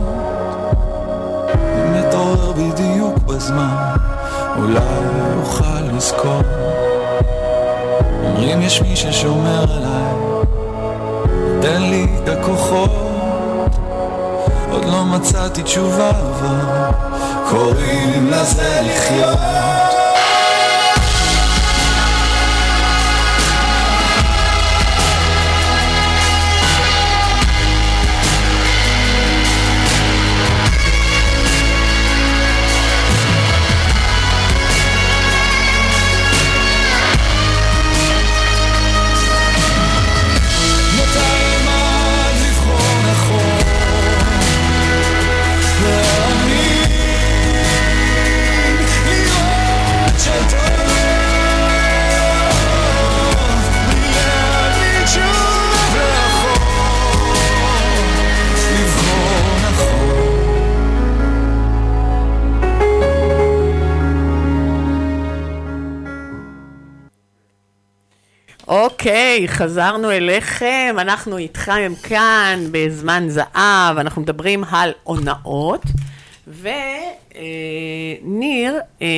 אם נתעורר בדיוק בזמן, אולי אוכל לזכור. אומרים יש מי ששומר עליי, תן לי את הכוחות, עוד לא מצאתי תשובה אבל קוראים לזה לחיות. אוקיי, חזרנו אליכם, אנחנו איתכם כאן בזמן זהב, אנחנו מדברים על עונאות, וניר,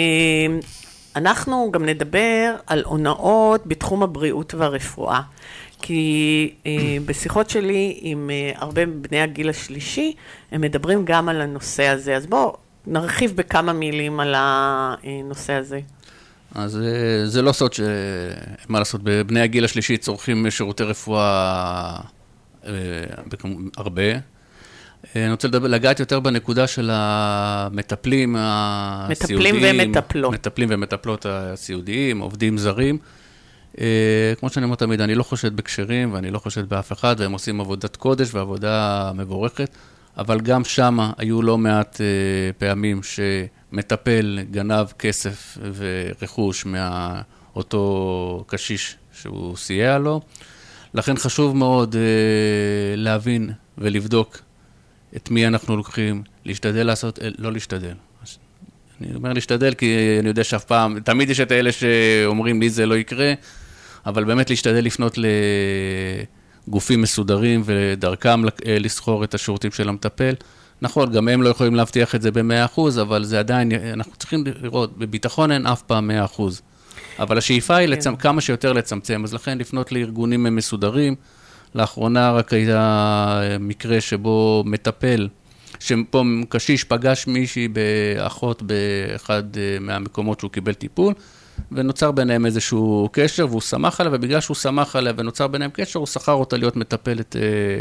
אנחנו גם נדבר על עונאות בתחום הבריאות והרפואה, כי בשיחות שלי עם הרבה בני הגיל השלישי, הם מדברים גם על הנושא הזה, אז בואו נרחיב בכמה מילים על הנושא הזה. אז זה לא סוד שמה לעשות, בבני הגיל השלישי צורכים שירותי רפואה הרבה. אני רוצה לדבר, לגעת יותר בנקודה של המטפלים הסיעודיים. מטפלים ומטפלות. מטפלים ומטפלות הסיעודיים, עובדים זרים. כמו שאני אומר תמיד, אני לא חושד בקשרים ואני לא חושד באף אחד, והם עושים עבודת קודש ועבודה מבורכת, אבל גם שם היו לא מעט פעמים ש... מטפל גנב כסף ורכוש מאותו קשיש שהוא סייע לו. לכן חשוב מאוד אה, להבין ולבדוק את מי אנחנו לוקחים, להשתדל לעשות, לא להשתדל. אני אומר להשתדל כי אני יודע שאף פעם, תמיד יש את אלה שאומרים לי זה לא יקרה, אבל באמת להשתדל לפנות לגופים מסודרים ודרכם לסחור את השירותים של המטפל. נכון, גם הם לא יכולים להבטיח את זה ב-מאה אחוז, אבל זה עדיין, אנחנו צריכים לראות, בביטחון אין אף פעם מאה אחוז. אבל השאיפה היא לצמ... כמה שיותר לצמצם, אז לכן לפנות לארגונים מסודרים. לאחרונה רק היה מקרה שבו מטפל, שפה קשיש פגש מישהי באחות באחד מהמקומות שהוא קיבל טיפול, ונוצר ביניהם איזשהו קשר, והוא שמח עליה, ובגלל שהוא שמח עליה ונוצר ביניהם קשר, הוא שכר אותה להיות מטפלת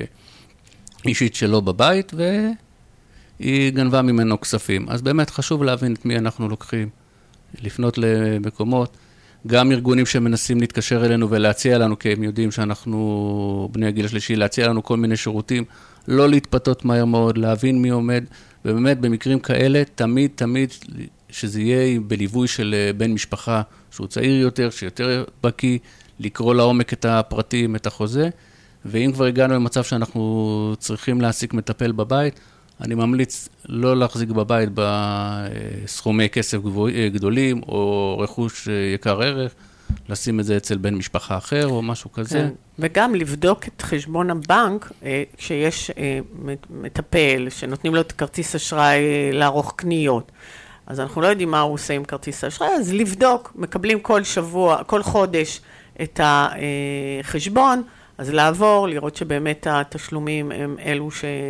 אישית שלו בבית, ו... היא גנבה ממנו כספים. אז באמת חשוב להבין את מי אנחנו לוקחים, לפנות למקומות, גם ארגונים שמנסים להתקשר אלינו ולהציע לנו, כי הם יודעים שאנחנו בני הגיל השלישי, להציע לנו כל מיני שירותים, לא להתפתות מהר מאוד, להבין מי עומד, ובאמת במקרים כאלה, תמיד, תמיד, שזה יהיה בליווי של בן משפחה, שהוא צעיר יותר, שיותר בקי, לקרוא לעומק את הפרטים, את החוזה, ואם כבר הגענו למצב שאנחנו צריכים להעסיק מטפל בבית, אני ממליץ לא להחזיק בבית בסכומי כסף גדולים, או רכוש יקר ערך, לשים את זה אצל בן משפחה אחר, או משהו כזה. כן. וגם לבדוק את חשבון הבנק, כשיש מטפל, שנותנים לו את כרטיס אשראי לערוך קניות. אז אנחנו לא יודעים מה הוא עושה עם כרטיס אשראי, אז לבדוק, מקבלים כל שבוע, כל חודש את החשבון, אז לעבור, לראות שבאמת התשלומים הם אלו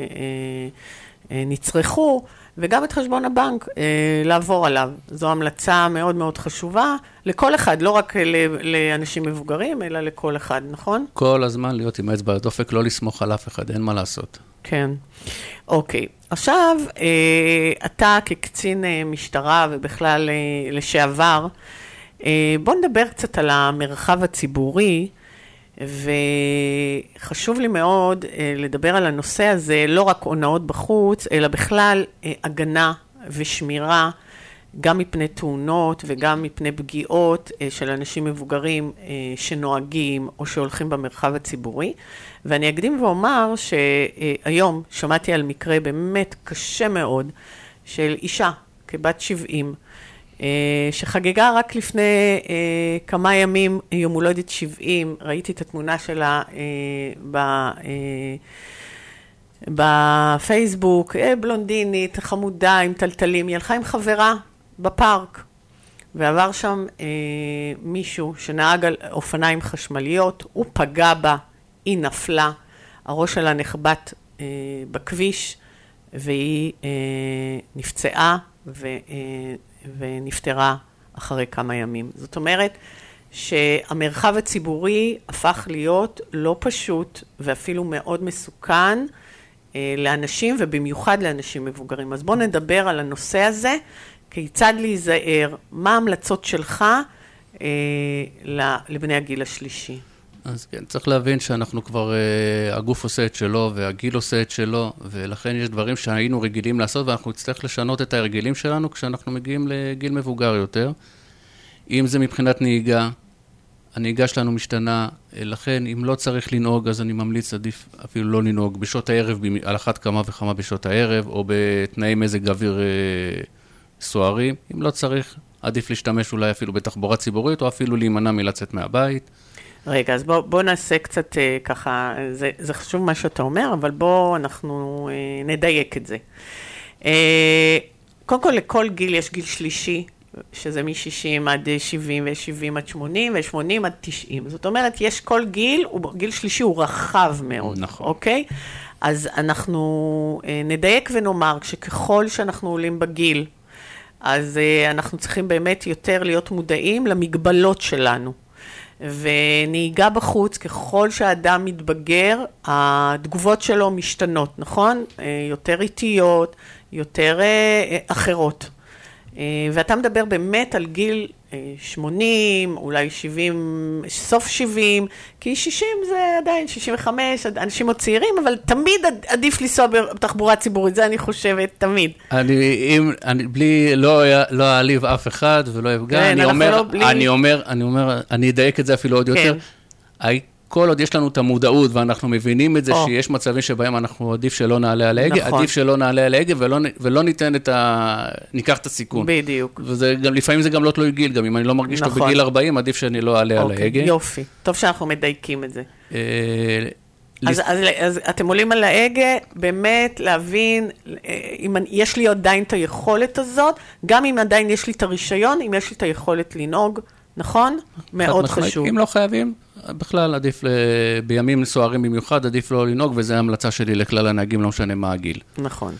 שנצרכו, וגם את חשבון הבנק לעבור עליו. זו המלצה מאוד מאוד חשובה לכל אחד, לא רק לאנשים מבוגרים, אלא לכל אחד, נכון? כל הזמן להיות עם האצבע בדופק, לא לסמוך על אף אחד, אין מה לעשות. כן. אוקיי. עכשיו, אתה כקצין משטרה ובכלל לשעבר, בוא נדבר קצת על המרחב הציבורי, וחשוב לי מאוד לדבר על הנושא הזה, לא רק הונאות בחוץ, אלא בכלל הגנה ושמירה, גם מפני תאונות וגם מפני פגיעות של אנשים מבוגרים שנוהגים או שהולכים במרחב הציבורי. ואני אקדים ואומר שהיום שמעתי על מקרה באמת קשה מאוד של אישה כבת שבעים, שחגגה רק לפני כמה ימים יום הולדת שבעים, ראיתי את התמונה שלה בפייסבוק, בלונדינית, חמודה, עם טלטלים, היא הלכה עם חברה בפארק, ועבר שם אה, מישהו שנהג על אופניים חשמליות, הוא פגע בה, היא נפלה, הראש שלה נחבט אה, בכביש, והיא אה, נפצעה ו, אה, ונפטרה אחרי כמה ימים. זאת אומרת שהמרחב הציבורי הפך להיות לא פשוט ואפילו מאוד מסוכן אה, לאנשים ובמיוחד לאנשים מבוגרים. אז בואו נדבר על הנושא הזה, כיצד להיזהר, מה ההמלצות שלך אה, לבני הגיל השלישי. אז כן, צריך להבין שאנחנו כבר, uh, הגוף עושה את שלו והגיל עושה את שלו, ולכן יש דברים שהיינו רגילים לעשות, ואנחנו נצטרך לשנות את ההרגלים שלנו כשאנחנו מגיעים לגיל מבוגר יותר. אם זה מבחינת נהיגה, הנהיגה שלנו משתנה, לכן אם לא צריך לנהוג, אז אני ממליץ עדיף אפילו לא לנהוג בשעות הערב, על אחת כמה וכמה בשעות הערב, או בתנאי מזג אוויר uh, סוערים. אם לא צריך, עדיף להשתמש אולי אפילו בתחבורה ציבורית, או אפילו להימנע מלצאת מהבית. רגע, אז בוא, בוא נעשה קצת אה, ככה, זה, זה חשוב מה שאתה אומר, אבל בוא אנחנו אה, נדייק את זה. אה, קודם כל, לכל גיל יש גיל שלישי, שזה מ-שישים עד שבעים, ו-שבעים עד שמונים, ו-שמונים עד תשעים. זאת אומרת, יש כל גיל, גיל שלישי הוא רחב מאוד, נכון. אוקיי? אז אנחנו אה, נדייק ונאמר, שככל שאנחנו עולים בגיל, אז אה, אנחנו צריכים באמת יותר להיות מודעים למגבלות שלנו. ונהיגה בחוץ, ככל שהאדם מתבגר, התגובות שלו משתנות, נכון? יותר איטיות, יותר אחרות. ואתה מדבר באמת על גיל שמונים, אולי שבעים, סוף שבעים, כי שישים זה עדיין, שישים וחמש, אנשים עוד צעירים, אבל תמיד עדיף לנסוע בתחבורה ציבורית, זה אני חושבת, תמיד. אני, אם, אני, בלי, לא, לא אעליב אף אחד ולא אפגע, אני אומר, לא בלי... אני אומר, אני אומר, אני אדייק את זה אפילו עוד יותר, כן. כל עוד יש לנו את המודעות, ואנחנו מבינים את זה, או. שיש מצבים שבהם אנחנו עדיף שלא נעלה על ההגה, נכון. עדיף שלא נעלה על ההגה, ולא, ולא ניתן את ה... ניקח את הסיכון. בדיוק. וזה גם, לפעמים זה גם לא תלוי גיל, גם אם אני לא מרגיש נכון. טוב בגיל ארבעים, עדיף שאני לא אעלה אוקיי, על ההגה. יופי, טוב שאנחנו מדייקים את זה. אה, אז, לס... אז, אז אתם עולים על ההגה, באמת להבין, אם יש לי עדיין את היכולת הזאת, גם אם עדיין יש לי את הרישיון, אם יש לי את היכולת לנהוג, נכון? מאוד חשוב. אם לא חייבים, בכלל עדיף, בימים סוערים במיוחד, עדיף לא לנהוג, וזו ההמלצה שלי לכלל הנהגים, לא משנה מה הגיל. נכון.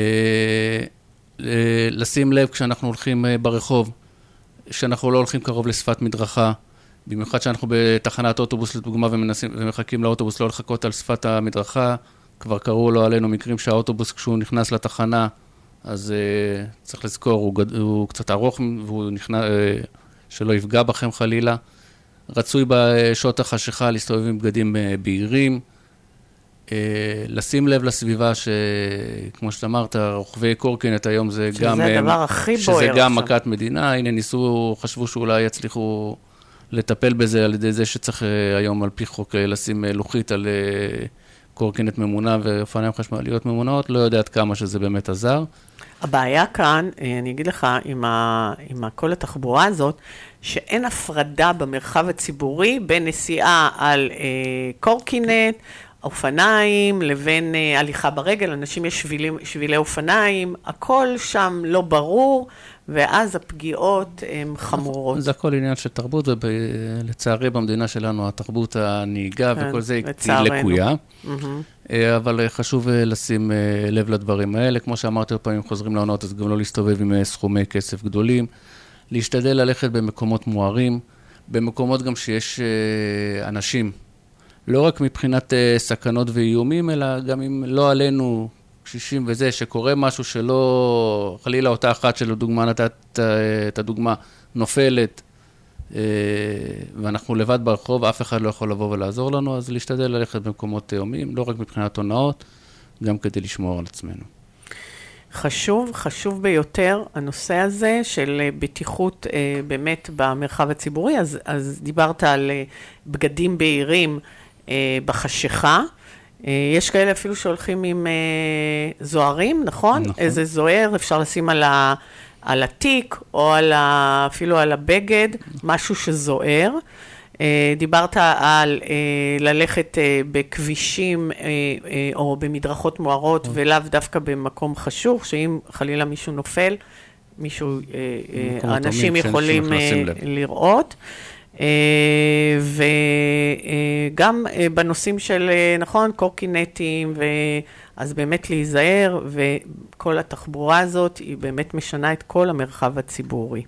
לשים לב כשאנחנו הולכים ברחוב, שאנחנו לא הולכים קרוב לשפת מדרכה, במיוחד שאנחנו בתחנת אוטובוס לדוגמה, ומנסים, ומחכים לאוטובוס לא לחכות על שפת המדרכה, כבר קראו לו עלינו מקרים שהאוטובוס כשהוא נכנס לתחנה, אז צריך לזכור, הוא, הוא קצת ארוך, והוא נכנס... שלא יפגע בכם חלילה. רצוי בשעות החשיכה להסתובב עם בגדים בהירים. לשים לב לסביבה שכמו שאתה אמרת, רוכבי קורקינט היום זה גם... שזה הדבר הכי בוער. שזה גם מכת מדינה. הנה ניסו, חשבו שאולי יצליחו לטפל בזה על ידי זה שצריך היום על פי חוק לשים לוחית על קורקינט ממונה ואופניים חשמליות ממונעות. לא יודע עד כמה שזה באמת עזר. הבעיה כאן, אני אגיד לך, עם, ה, עם כל התחבורה הזאת, שאין הפרדה במרחב הציבורי בין נסיעה על אה, קורקינט, אופניים, לבין אה, הליכה ברגל, אנשים יש שבילים, שבילי אופניים, הכל שם לא ברור, ואז הפגיעות הן חמורות. זה הכל עניין של תרבות, ולצערי במדינה שלנו התרבות הנהיגה כן, וכל זה היא לקויה. Mm-hmm. אבל חשוב לשים לב לדברים האלה. כמו שאמרתי עוד פעמים, חוזרים לעונות, אז גם לא להסתובב עם סכומי כסף גדולים. להשתדל ללכת במקומות מוארים, במקומות גם שיש אנשים, לא רק מבחינת סכנות ואיומים, אלא גם אם לא עלינו קשישים וזה, שקורה משהו שלא, חלילה אותה אחת שלו דוגמה נתת את הדוגמה נופלת, ואנחנו לבד ברחוב, אף אחד לא יכול לבוא ולעזור לנו, אז להשתדל ללכת במקומות תאומים, לא רק מבחינת הונאות, גם כדי לשמור על עצמנו. חשוב, חשוב ביותר הנושא הזה של בטיחות אה, באמת במרחב הציבורי, אז, אז דיברת על אה, בגדים בהירים אה, בחשיכה, אה, יש כאלה אפילו שהולכים עם אה, זוהרים, נכון? נכון? איזה זוהר אפשר לשים על ה... על התיק, או על ה... אפילו על הבגד, משהו שזוהר. דיברת על ללכת בכבישים או במדרכות מוארות ולאו דווקא במקום חשוך, שאם חלילה מישהו נופל, מישהו, אנשים יכולים לראות. וגם בנושאים של, נכון, קורקינטים, אז באמת להיזהר, וכל התחבורה הזאת היא באמת משנה את כל המרחב הציבורי.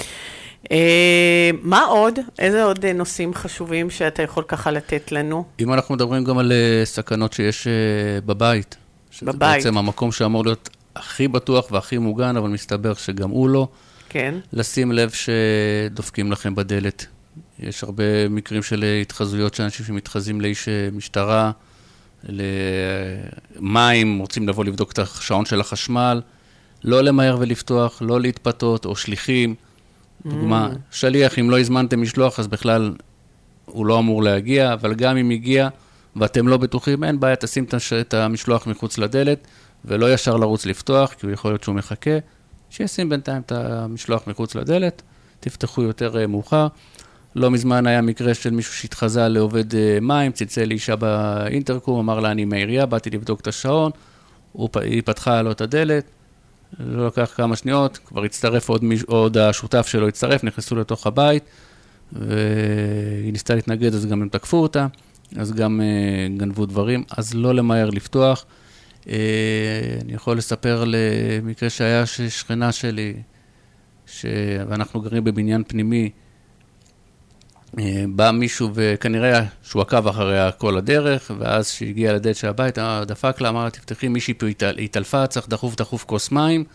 מה עוד? איזה עוד נושאים חשובים שאתה יכול ככה לתת לנו? אם אנחנו מדברים גם על סכנות שיש בבית, שזה בבית. בעצם המקום שאמור להיות הכי בטוח והכי מוגן, אבל מסתבר שגם הוא לא. כן. לשים לב שדופקים לכם בדלת. יש הרבה מקרים של התחזויות של אנשים שמתחזים לאיש משטרה, למים, רוצים לבוא לבדוק את השעון של החשמל, לא למהר ולפתוח, לא להתפתות, או שליחים. דוגמה, שליח, אם לא הזמנתם משלוח, אז בכלל הוא לא אמור להגיע, אבל גם אם הגיע ואתם לא בטוחים, אין בעיה, תשים את המשלוח מחוץ לדלת, ולא ישר לרוץ לפתוח, כי הוא יכול להיות שהוא מחכה, שישים בינתיים את המשלוח מחוץ לדלת, תפתחו יותר מאוחר. לא מזמן היה מקרה של מישהו שהתחזה לעובד מים, צלצל לאישה באינטרקום, אמר לה, אני מהעירייה, באתי לבדוק את השעון, היא פתחה לו את הדלת, לא לקח כמה שניות, כבר הצטרף עוד, מיש... עוד השותף שלו הצטרף, נכנסו לתוך הבית, והיא ניסתה להתנגד, אז גם הם תקפו אותה, אז גם uh, גנבו דברים, אז לא למהר לפתוח. Uh, אני יכול לספר למקרה שהיה ששכנה שלי, ש... ואנחנו גרים בבניין פנימי, uh, בא מישהו וכנראה שהוא עקב אחריה כל הדרך, ואז שהגיע לדלת של הבית, דפק לה, אמר לה, תפתחי, מישהי פה התעלפה, צריך דחוף דחוף כוס מים,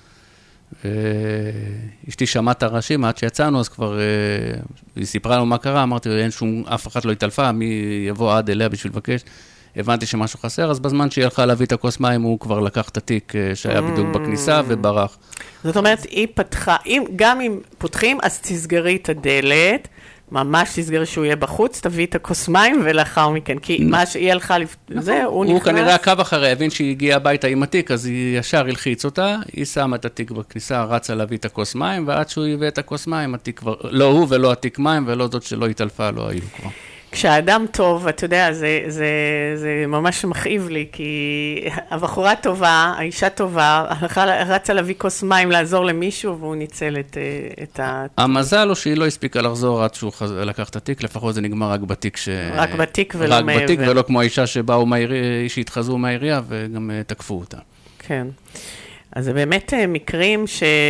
ואשתי שמעה את הראשים, עד שיצאנו, אז כבר, היא סיפרה לנו מה קרה, אמרתי, אין שום, אף אחת לא התעלפה, מי יבוא עד אליה בשביל לבקש, הבנתי שמשהו חסר, אז בזמן שהיא הלכה להביא את הכוס מים, הוא כבר לקח את התיק שהיה בדיוק בכניסה וברח. זאת אומרת, היא פתחה, גם אם פותחים, אז תסגרי את הדלת, ממש תסגרי שהוא יהיה בחוץ, תביא את הכוס מים ולאחר מכן, כי מה שהיא הלכה, זה, הוא נכנס. הוא כנראה עקב אחרי, הבין שהיא הגיעה הביתה עם התיק, אז היא ישר הלחיץ אותה, היא שמה את התיק בכניסה, רצה להביא את הכוס מים, ועד שהוא הביא את הכוס מים, התיק כבר, לא הוא ולא התיק מים, ולא זאת שלא התעלפה, לא היו כבר. כשהאדם טוב, אתה יודע, זה, זה, זה ממש מכאיב לי, כי הבחורה טובה, האישה טובה, רצה להביא כוס מים לעזור למישהו, והוא ניצל את, את ה... המזל הוא שהיא לא הספיקה לחזור עד שהוא לקח את התיק, לפחות זה נגמר רק בתיק ש... רק בתיק ולא רק מעבר. רק בתיק ולא כמו האישה שבאו מהעירייה, שהתחזו מהעירייה וגם תקפו אותה. כן. אז זה באמת מקרים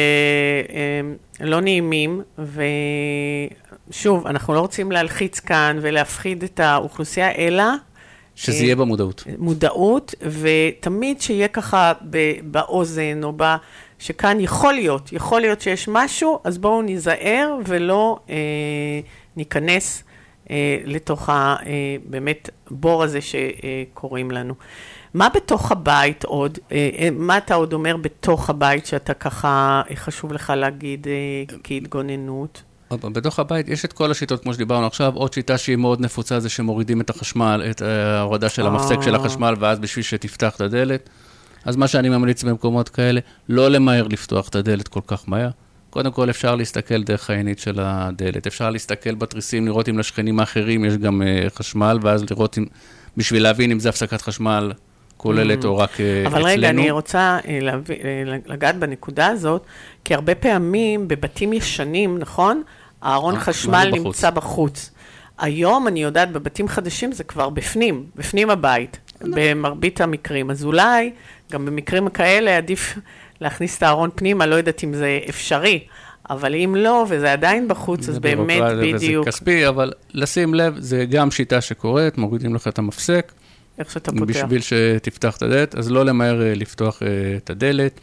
שלא נעימים, ושוב, אנחנו לא רוצים להלחיץ כאן ולהפחיד את האוכלוסייה, אלא... שזה יהיה במודעות. מודעות, ותמיד שיהיה ככה באוזן, או ב... שכאן יכול להיות, יכול להיות שיש משהו, אז בואו ניזהר ולא אה, ניכנס אה, לתוך ה, אה, באמת בור הזה שקוראים לנו. מה בתוך הבית עוד? מה אתה עוד אומר בתוך הבית שאתה ככה חשוב לך להגיד כהתגוננות? בתוך הבית יש את כל השיטות כמו שדיברנו עכשיו, עוד שיטה שהיא מאוד נפוצה זה שמורידים את החשמל, את ההורדה של המפסק של החשמל, ואז בשביל שתפתח את הדלת. אז מה שאני ממליץ במקומות כאלה, לא למהר לפתוח את הדלת כל כך מהר. קודם כל אפשר להסתכל דרך העינית של הדלת, אפשר להסתכל בתריסים, לראות אם לשכנים האחרים יש גם חשמל, ואז לראות אם, בשביל להבין אם זה הפסקת חשמל כוללת או רק אצלנו. אבל רגע, אני רוצה לגעת בנקודה הזאת, כי הרבה פעמים בבתים ישנים, נכון? הארון חשמל נמצא בחוץ. היום אני יודעת, בבתים חדשים זה כבר בפנים, בפנים הבית, במרבית המקרים. אז אולי, גם במקרים כאלה, עדיף להכניס את הארון פנימה, לא יודעת אם זה אפשרי, אבל אם לא, וזה עדיין בחוץ, אז באמת בדיוק. וזה כספי, אבל לשים לב, זה גם שיטה שקורית, מורידים לך את המפסק, איך שאתה פותח. בשביל שתפתח את הדלת, אז לא למהר לפתוח את הדלת.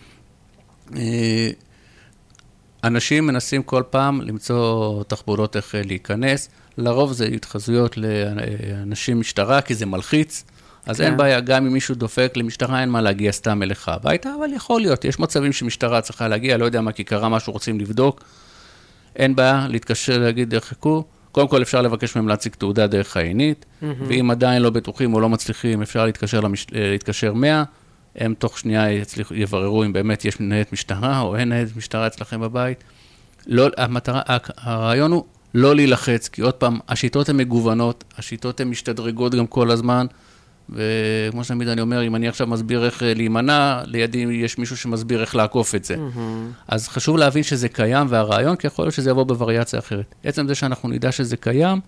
אנשים מנסים כל פעם למצוא תחבולות איך להיכנס, לרוב זה התחזויות לאנשים משטרה, כי זה מלחיץ, אז אין בעיה, גם אם מישהו דופק למשטרה, אין מה להגיע סתם אליך הביתה, אבל יכול להיות, יש מצבים שמשטרה צריכה להגיע, לא יודע מה, כי קרה משהו, רוצים לבדוק, אין בעיה, להתקשר, להגיד דרך חכו, קודם כל אפשר לבקש מהם להציג תעודה דרך העינית, ואם עדיין לא בטוחים או לא מצליחים, אפשר להתקשר, למש... להתקשר מאה, הם תוך שנייה יצליחו, יבררו אם באמת יש ניידת משטרה, או אין ניידת משטרה אצלכם בבית. לא, המטרה, הרעיון הוא לא להילחץ, כי עוד פעם, השיטות הן מגוונות, השיטות הן משתדרגות גם כל הזמן, וכמו שתמיד אני אומר, אם אני עכשיו מסביר איך להימנע, לידי יש מישהו שמסביר איך לעקוף את זה. Mm-hmm. אז חשוב להבין שזה קיים, והרעיון, כי יכול להיות שזה יבוא בווריאציה אחרת. עצם זה שאנחנו נדע שזה קיים,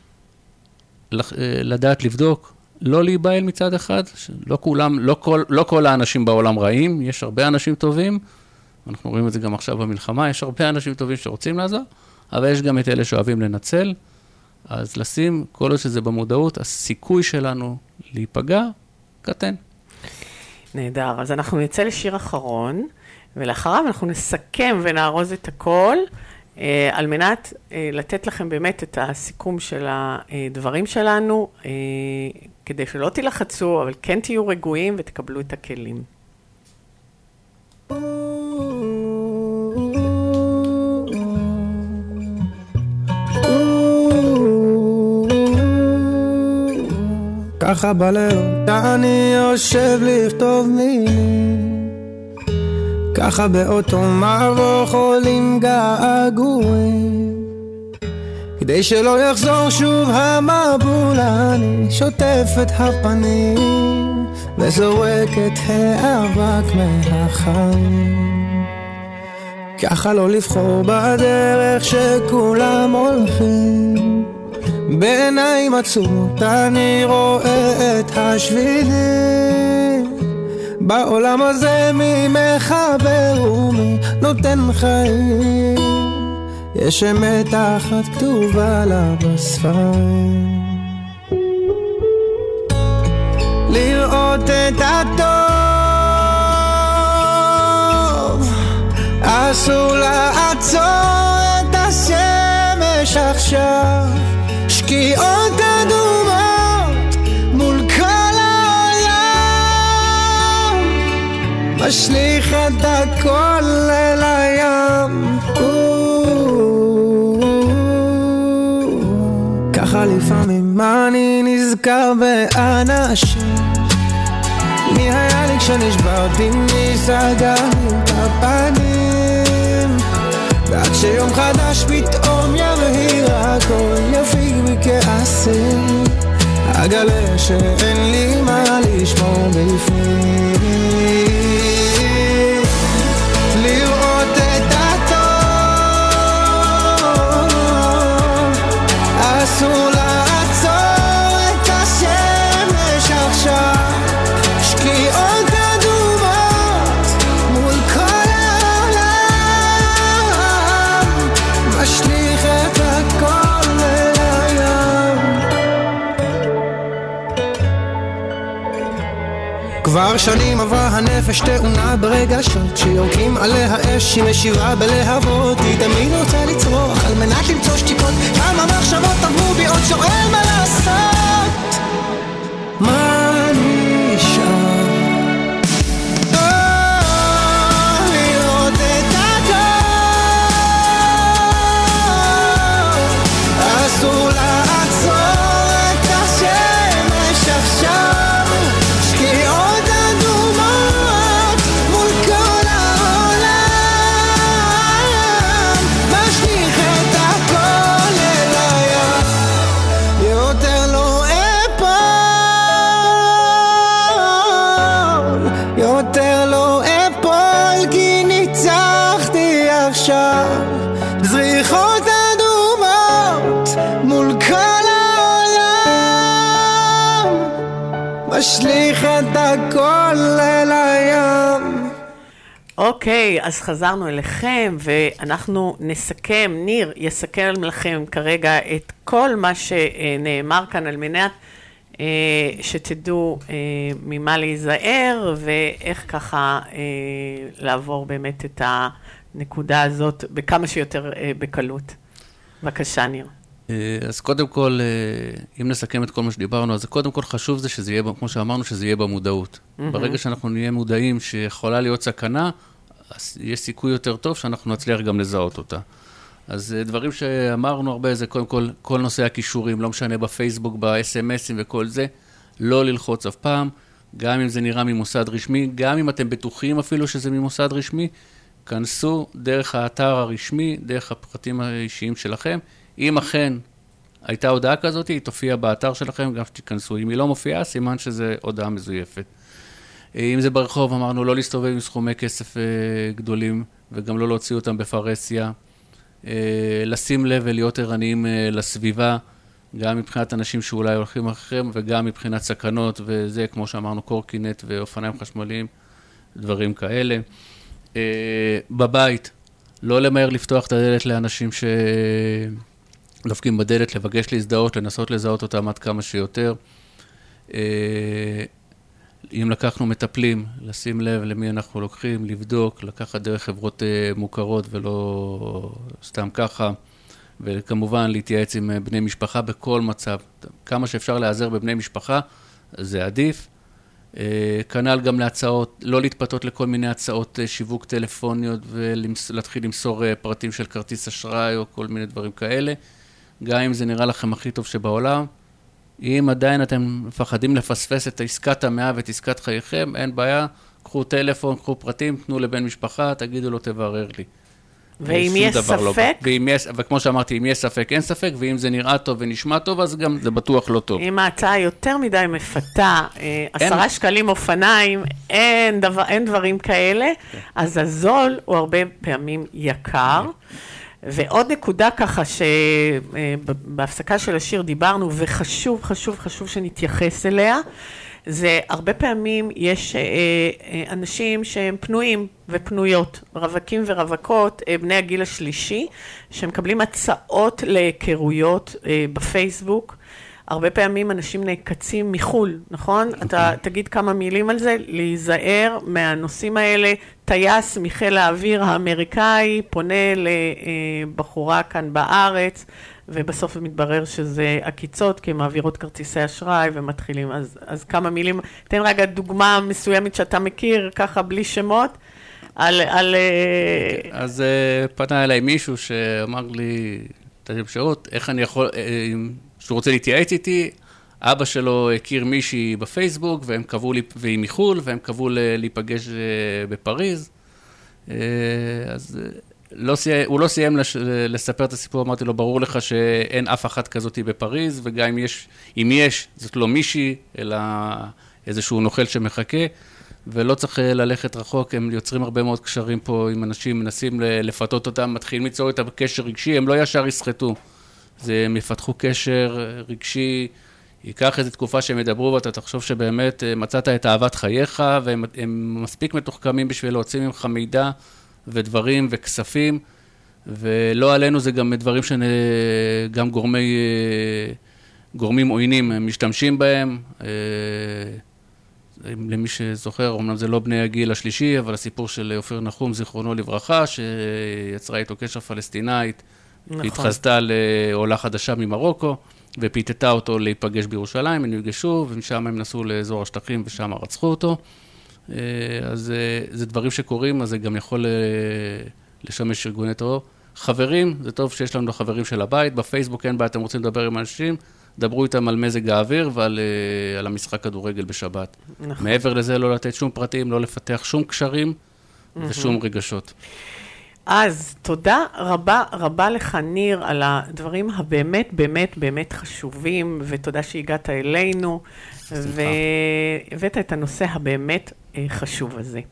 לדעת לבדוק, לא להיבהל מצד אחד, לא כולם, לא כל, לא כל האנשים בעולם רעים, יש הרבה אנשים טובים, אנחנו רואים את זה גם עכשיו במלחמה, יש הרבה אנשים טובים שרוצים לעזור, אבל יש גם את אלה שאוהבים לנצל, אז לשים, כל עוד שזה במודעות, הסיכוי שלנו להיפגע, קטן. נהדר, אז אנחנו נצא לשיר אחרון, ולאחריו אנחנו נסכם ונארוז את הכל, אה, על מנת אה, לתת לכם באמת את הסיכום של הדברים שלנו, אה, כדי שלא תלחצו, אבל כן תהיו רגועים ותקבלו את הכלים. ככה בלילות אני יושב לכתוב מילים, ככה באותו מבוך עולים געגועים, כדי שלא יחזור שוב המבול אני שוטף את הפנים וזורק את האבק מהחיים. ככה לא לבחור בדרך שכולם הולכים, בעיניים עצומות אני רואה את השבילים, בעולם הזה מי מחבר ומי נותן חיים, יש אמת אחת כתובה לה בספרים. לראות את הטוב, אסור לעצור את השמש עכשיו, שקיעות אדומות מול כל העולם, משליך את הכל אל הים. ככה לפעמים אני נזכר באנשים, מי היה לי כשנשברתי, מי סגר לי את הפנים, ועד שיום חדש פתאום יבהיר הכל, יפיג מכעסים, אגלה שאין לי מה לשמור בפנים. לראות את הטוב, אסור לעצור את השמש עכשיו, שקיעות אדומות מול כל העולם, משליך את הכל אל הים. כבר שנים עברה הנפש תאונה ברגשות שיורקים עליה אש, היא משיבה בלהבות, היא תמיד רוצה לצרוח על מנת למצוא שתיקות, כמה מחשבות עברו בי עוד שואל מה לעשות, מה נשאר. אסור לעצור את השמש עכשיו, שקיעות אדומות מול כל העולם, משליך את הכל אל הים, יותר לא אפול, יותר לא אפול, כי ניצחתי עכשיו, זריחות מול כל העולם, משליך את הכל אל הים. אוקיי, אז חזרנו אליכם, ואנחנו נסכם, ניר יסכם לכם כרגע את כל מה שנאמר כאן, על מנת שתדעו ממה להיזהר, ואיך ככה לעבור באמת את הנקודה הזאת בכמה שיותר בקלות. בבקשה, ניר. אז קודם כל, אם נסכם את כל מה שדיברנו, אז קודם כל חשוב זה שזה יהיה, כמו שאמרנו, שזה יהיה במודעות. Mm-hmm. ברגע שאנחנו נהיה מודעים שיכולה להיות סכנה, אז יש סיכוי יותר טוב שאנחנו נצליח גם לזהות אותה. אז דברים שאמרנו הרבה, זה קודם כל, כל נושא הכישורים, לא משנה בפייסבוק, ב-אס אם אסים וכל זה, לא ללחוץ אף פעם, גם אם זה נראה ממוסד רשמי, גם אם אתם בטוחים אפילו שזה ממוסד רשמי, כנסו דרך האתר הרשמי, דרך הפרטים האישיים שלכם, אם אכן הייתה הודעה כזאת, היא תופיע באתר שלכם, גם שתיכנסו. אם היא לא מופיעה, סימן שזה הודעה מזויפת. אם זה ברחוב, אמרנו, לא להסתובב עם סכומי כסף גדולים, וגם לא להוציא אותם בפרסיה. לשים לב ולהיות ערניים לסביבה, גם מבחינת אנשים שאולי הולכים אחריהם, וגם מבחינת סכנות, וזה, כמו שאמרנו, קורקינט ואופניים חשמליים, דברים כאלה. בבית, לא למהר לפתוח את הדלת לאנשים שדופקים בדלת, לבקש להזדהות, לנסות לזהות אותם עד כמה שיותר. אם לקחנו מטפלים, לשים לב למי אנחנו לוקחים, לבדוק, לקחת דרך חברות מוכרות ולא סתם ככה, וכמובן להתייעץ עם בני משפחה בכל מצב. כמה שאפשר להיעזר בבני משפחה, זה עדיף. כנ"ל גם להצעות, לא להתפתות לכל מיני הצעות שיווק טלפוניות ולהתחיל למסור פרטים של כרטיס אשראי או כל מיני דברים כאלה. גם אם זה נראה לכם הכי טוב שבעולם, אם עדיין אתם מפחדים לפספס את עסקת המאה ואת עסקת חייכם, אין בעיה, קחו טלפון, קחו פרטים, תנו לבן משפחה, תגידו לו תברר לי. ואם יש ספק? ואם יש, וכמו שאמרתי, אם יש ספק, אין ספק, ואם זה נראה טוב ונשמע טוב, אז גם זה בטוח לא טוב. אם ההצעה יותר מדי מפתה, עשרה שקלים אופניים, אין, דבר, אין דברים כאלה, אז הזול הוא הרבה פעמים יקר. ועוד נקודה ככה שבהפסקה של השיר דיברנו, וחשוב, חשוב, חשוב שנתייחס אליה, זה הרבה פעמים יש אנשים שהם פנויים ופנויות, רווקים ורווקות, בני הגיל השלישי, שמקבלים הצעות להיכרויות בפייסבוק. הרבה פעמים אנשים נעקצים מחול, נכון? אתה תגיד כמה מילים על זה, להיזהר מהנושאים האלה. טייס מחיל האוויר האמריקאי פונה לבחורה כאן בארץ, ובסוף מתברר שזה עקיצות, כי הם מעבירות כרטיסי אשראי ומתחילים. אז, אז כמה מילים, תן רגע דוגמה מסוימת שאתה מכיר, ככה בלי שמות, על... על אז פנה אליי מישהו שאמר לי, תגיד אפשרות, איך אני יכול... שהוא רוצה להתייעץ איתי, אבא שלו הכיר מישהי בפייסבוק, והם קבעו לי, והיא מחול, והם קבעו להיפגש בפריז. אז לא סי... הוא לא סיים לש... לספר את הסיפור, אמרתי לו, ברור לך שאין אף אחת כזאת בפריז, וגם אם יש, אם יש, זאת לא מישהי, אלא איזשהו נוכל שמחכה, ולא צריך ללכת רחוק, הם יוצרים הרבה מאוד קשרים פה עם אנשים, מנסים לפתות אותם, מתחילים ליצור איתם קשר רגשי, הם לא ישר יסחטו. זה, הם יפתחו קשר רגשי, ייקח איזו תקופה שהם ידברו, ואתה תחשוב שבאמת מצאת את אהבת חייך, והם הם מספיק מתוחכמים בשביל להוציא ממך מידע ודברים וכספים, ולא עלינו זה גם דברים שגם גורמי, גורמים עוינים הם משתמשים בהם. למי שזוכר, אמנם זה לא בני הגיל השלישי, אבל הסיפור של אופיר נחום, זיכרונו לברכה, שיצרה איתו קשר פלסטינאית, נכון. התחזתה לעולה חדשה ממרוקו, ופיתתה אותו להיפגש בירושלים, הם נפגשו, ומשם הם נסעו לאזור השטחים, ושם רצחו אותו. אז זה דברים שקורים, אז זה גם יכול לשמש ארגוני טרור. חברים, זה טוב שיש לנו חברים של הבית, בפייסבוק אין בעיה, אתם רוצים לדבר עם אנשים, דברו איתם על מזג האוויר ועל על המשחק כדורגל בשבת. נכון. מעבר לזה לא לתת שום פרטים, לא לפתח שום קשרים ושום רגשות. אז תודה רבה רבה לך ניר על הדברים הבאמת באמת באמת חשובים, ותודה שהגעת אלינו והבאת את הנושא הבאמת חשוב הזה.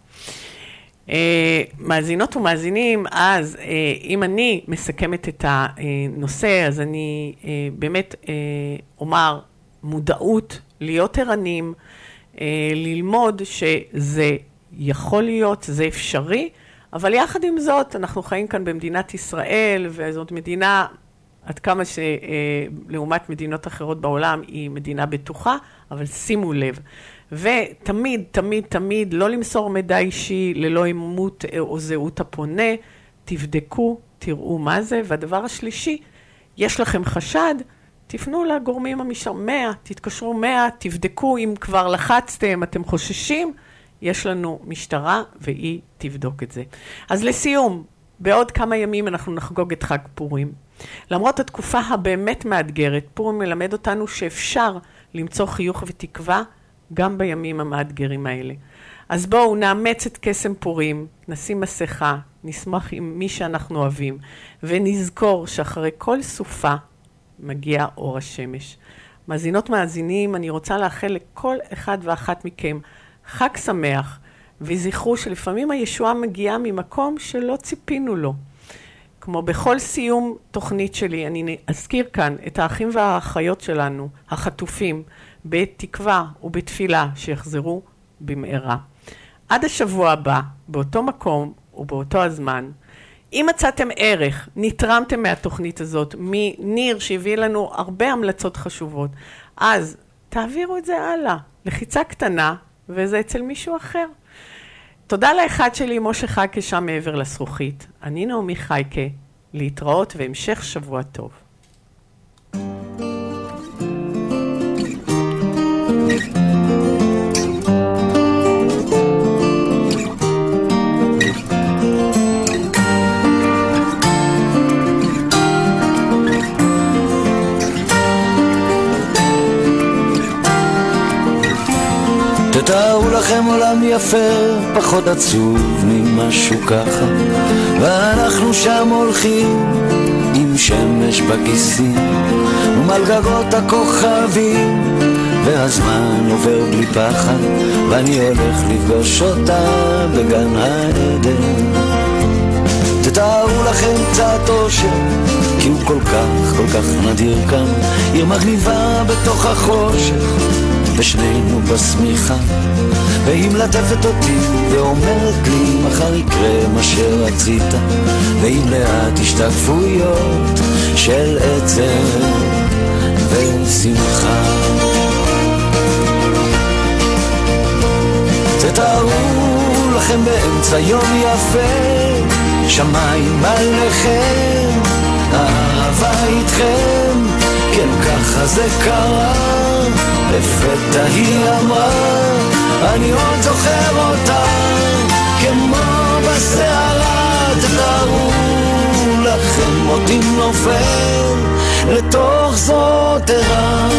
מאזינות ומאזינים, אז אם אני מסכמת את הנושא, אז אני באמת אומר מודעות, להיות ערנים, ללמוד שזה יכול להיות, זה אפשרי, אבל יחד עם זאת, אנחנו חיים כאן במדינת ישראל, וזאת מדינה, עד כמה שלעומת מדינות אחרות בעולם, היא מדינה בטוחה, אבל שימו לב. ותמיד, תמיד, תמיד, לא למסור מידע אישי ללא אימות או זהות הפונה, תבדקו, תראו מה זה. והדבר השלישי, יש לכם חשד, תפנו לגורמים המשטרה, מאה, תתקשרו מאה, תבדקו אם כבר לחצתם, אתם חוששים, יש לנו משטרה והיא תבדוק את זה. אז לסיום, בעוד כמה ימים אנחנו נחגוג את חג פורים. למרות התקופה הבאמת מאתגרת, פורים מלמד אותנו שאפשר למצוא חיוך ותקווה גם בימים המאתגרים האלה. אז בואו נאמץ את קסם פורים, נשים מסכה, נשמח עם מי שאנחנו אוהבים, ונזכור שאחרי כל סופה מגיע אור השמש. מאזינות מאזינים, אני רוצה לאחל לכל אחד ואחת מכם חג שמח, וזכרו שלפעמים הישועה מגיעה ממקום שלא ציפינו לו. כמו בכל סיום תוכנית שלי, אני אזכיר כאן את האחים והאחיות שלנו, החטופים, בתקווה ובתפילה שיחזרו במהרה. עד השבוע הבא, באותו מקום ובאותו הזמן, אם מצאתם ערך, נתרמתם מהתוכנית הזאת, מניר שהביא לנו הרבה המלצות חשובות, אז תעבירו את זה הלאה, לחיצה קטנה, וזה אצל מישהו אחר. תודה לאחד שלי, משה חייקה שם מעבר לזכוכית. אני נעמי חייקה, להתראות והמשך שבוע טוב. תתארו לכם עולם יפה, פחות עצוב ממשהו ככה, ואנחנו שם הולכים עם שמש בכיסים ומעל גגות הכוכבים, והזמן עובר בלי פחד, ואני הולך לפגוש אותה בגן העדן. תתארו לכם קצת אושר, כי הוא כל כך כל כך נדיר כאן, עיר מגניבה בתוך החושך, ושנינו בסמיכה, והיא מלטפת אותי ואומרת לי מחר יקרה מה שרצית, ועם לאט השתקפויות של עצב ושמחה. תתארו לכם באמצע יום יפה, שמיים עליכם, אהבה איתכם, כן ככה זה קרה, לפתע היא אמרה, אני עוד זוכר אותה, כמו בסערה. תתארו לכם אותי נופל לתוך זאת ערה.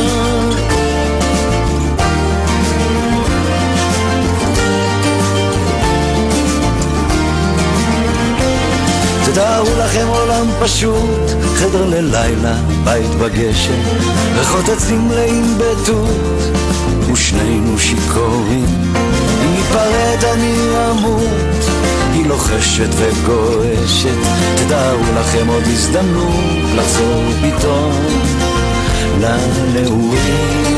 תתארו לכם עולם פשוט, חדר ללילה, בית בגשם, ריחות עצים מלאים בתות, ושנינו שיכורים, אם ניפרד אני אמות, היא לוחשת וגועשת. תתארו לכם עוד הזדמנות לחזור פתאום לנעורים.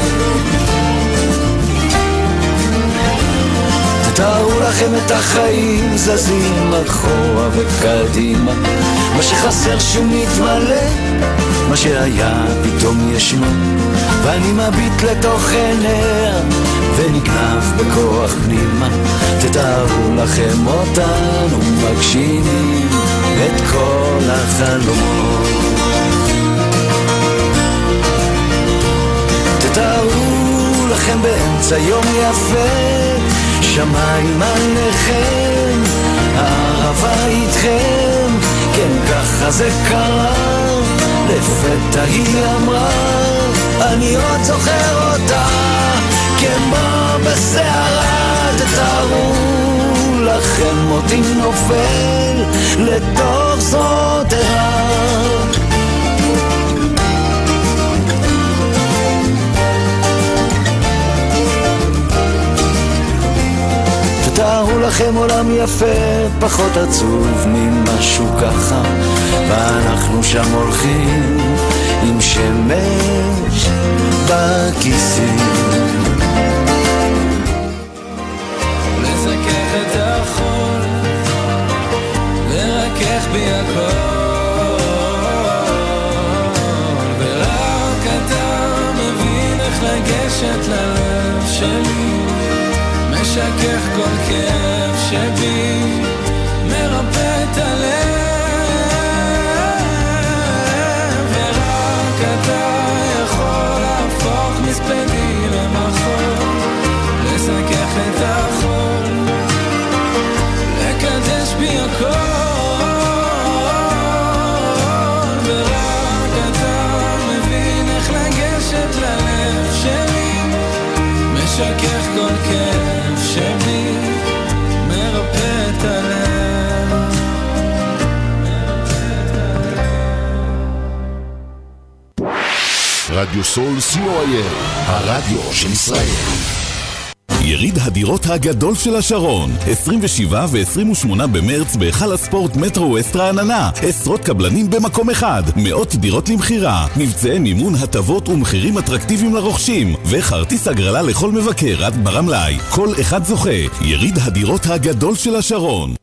תתארו לכם את החיים זזים אחורה וקדימה, מה שחסר שהוא מתמלא, מה שהיה פתאום ישנו, ואני מביט לתוך עיניה ונגנב בכוח פנימה. תתארו לכם אותנו מגשימים את כל החלומות. תתארו לכם באמצע יום יפה, שמיים עליכם, אהבה איתכם, כן ככה זה קרה, לפתע היא אמרה, אני עוד זוכר אותה, כמו בסערה. תתארו לכם אותי נופל לתוך זאת ערה. תתארו לכם עולם יפה, פחות עצוב ממשהו ככה, ואנחנו שם הולכים עם שמש בכיסים. לזכך את החול, לרכך בי הכל, ורק אתה מבין איך לגשת ללב שלי, משכך כל כאב שבי, מרפא את הלב, ורק אתה יכול להפוך מספדי למחול, לזכך את החול, לקדש בי הכל, ורק אתה מבין איך לגשת ללב שלי, משכך כל כאב שבי, רדיו סול סי או איי אל, הרדיו של ישראל. יריד הדירות הגדול של השרון, עשרים ושבעה ו-עשרים ושמונה במרץ בהיכל הספורט מטרו ווסט רעננה. עשרות קבלנים במקום אחד, מאות דירות למחירה, מבצעי מימון, הטבות ומחירים אטרקטיביים לרוכשים, וכרטיס הגרלה לכל מבקר עד ברמלאי. כל אחד זוכה. יריד הדירות הגדול של השרון.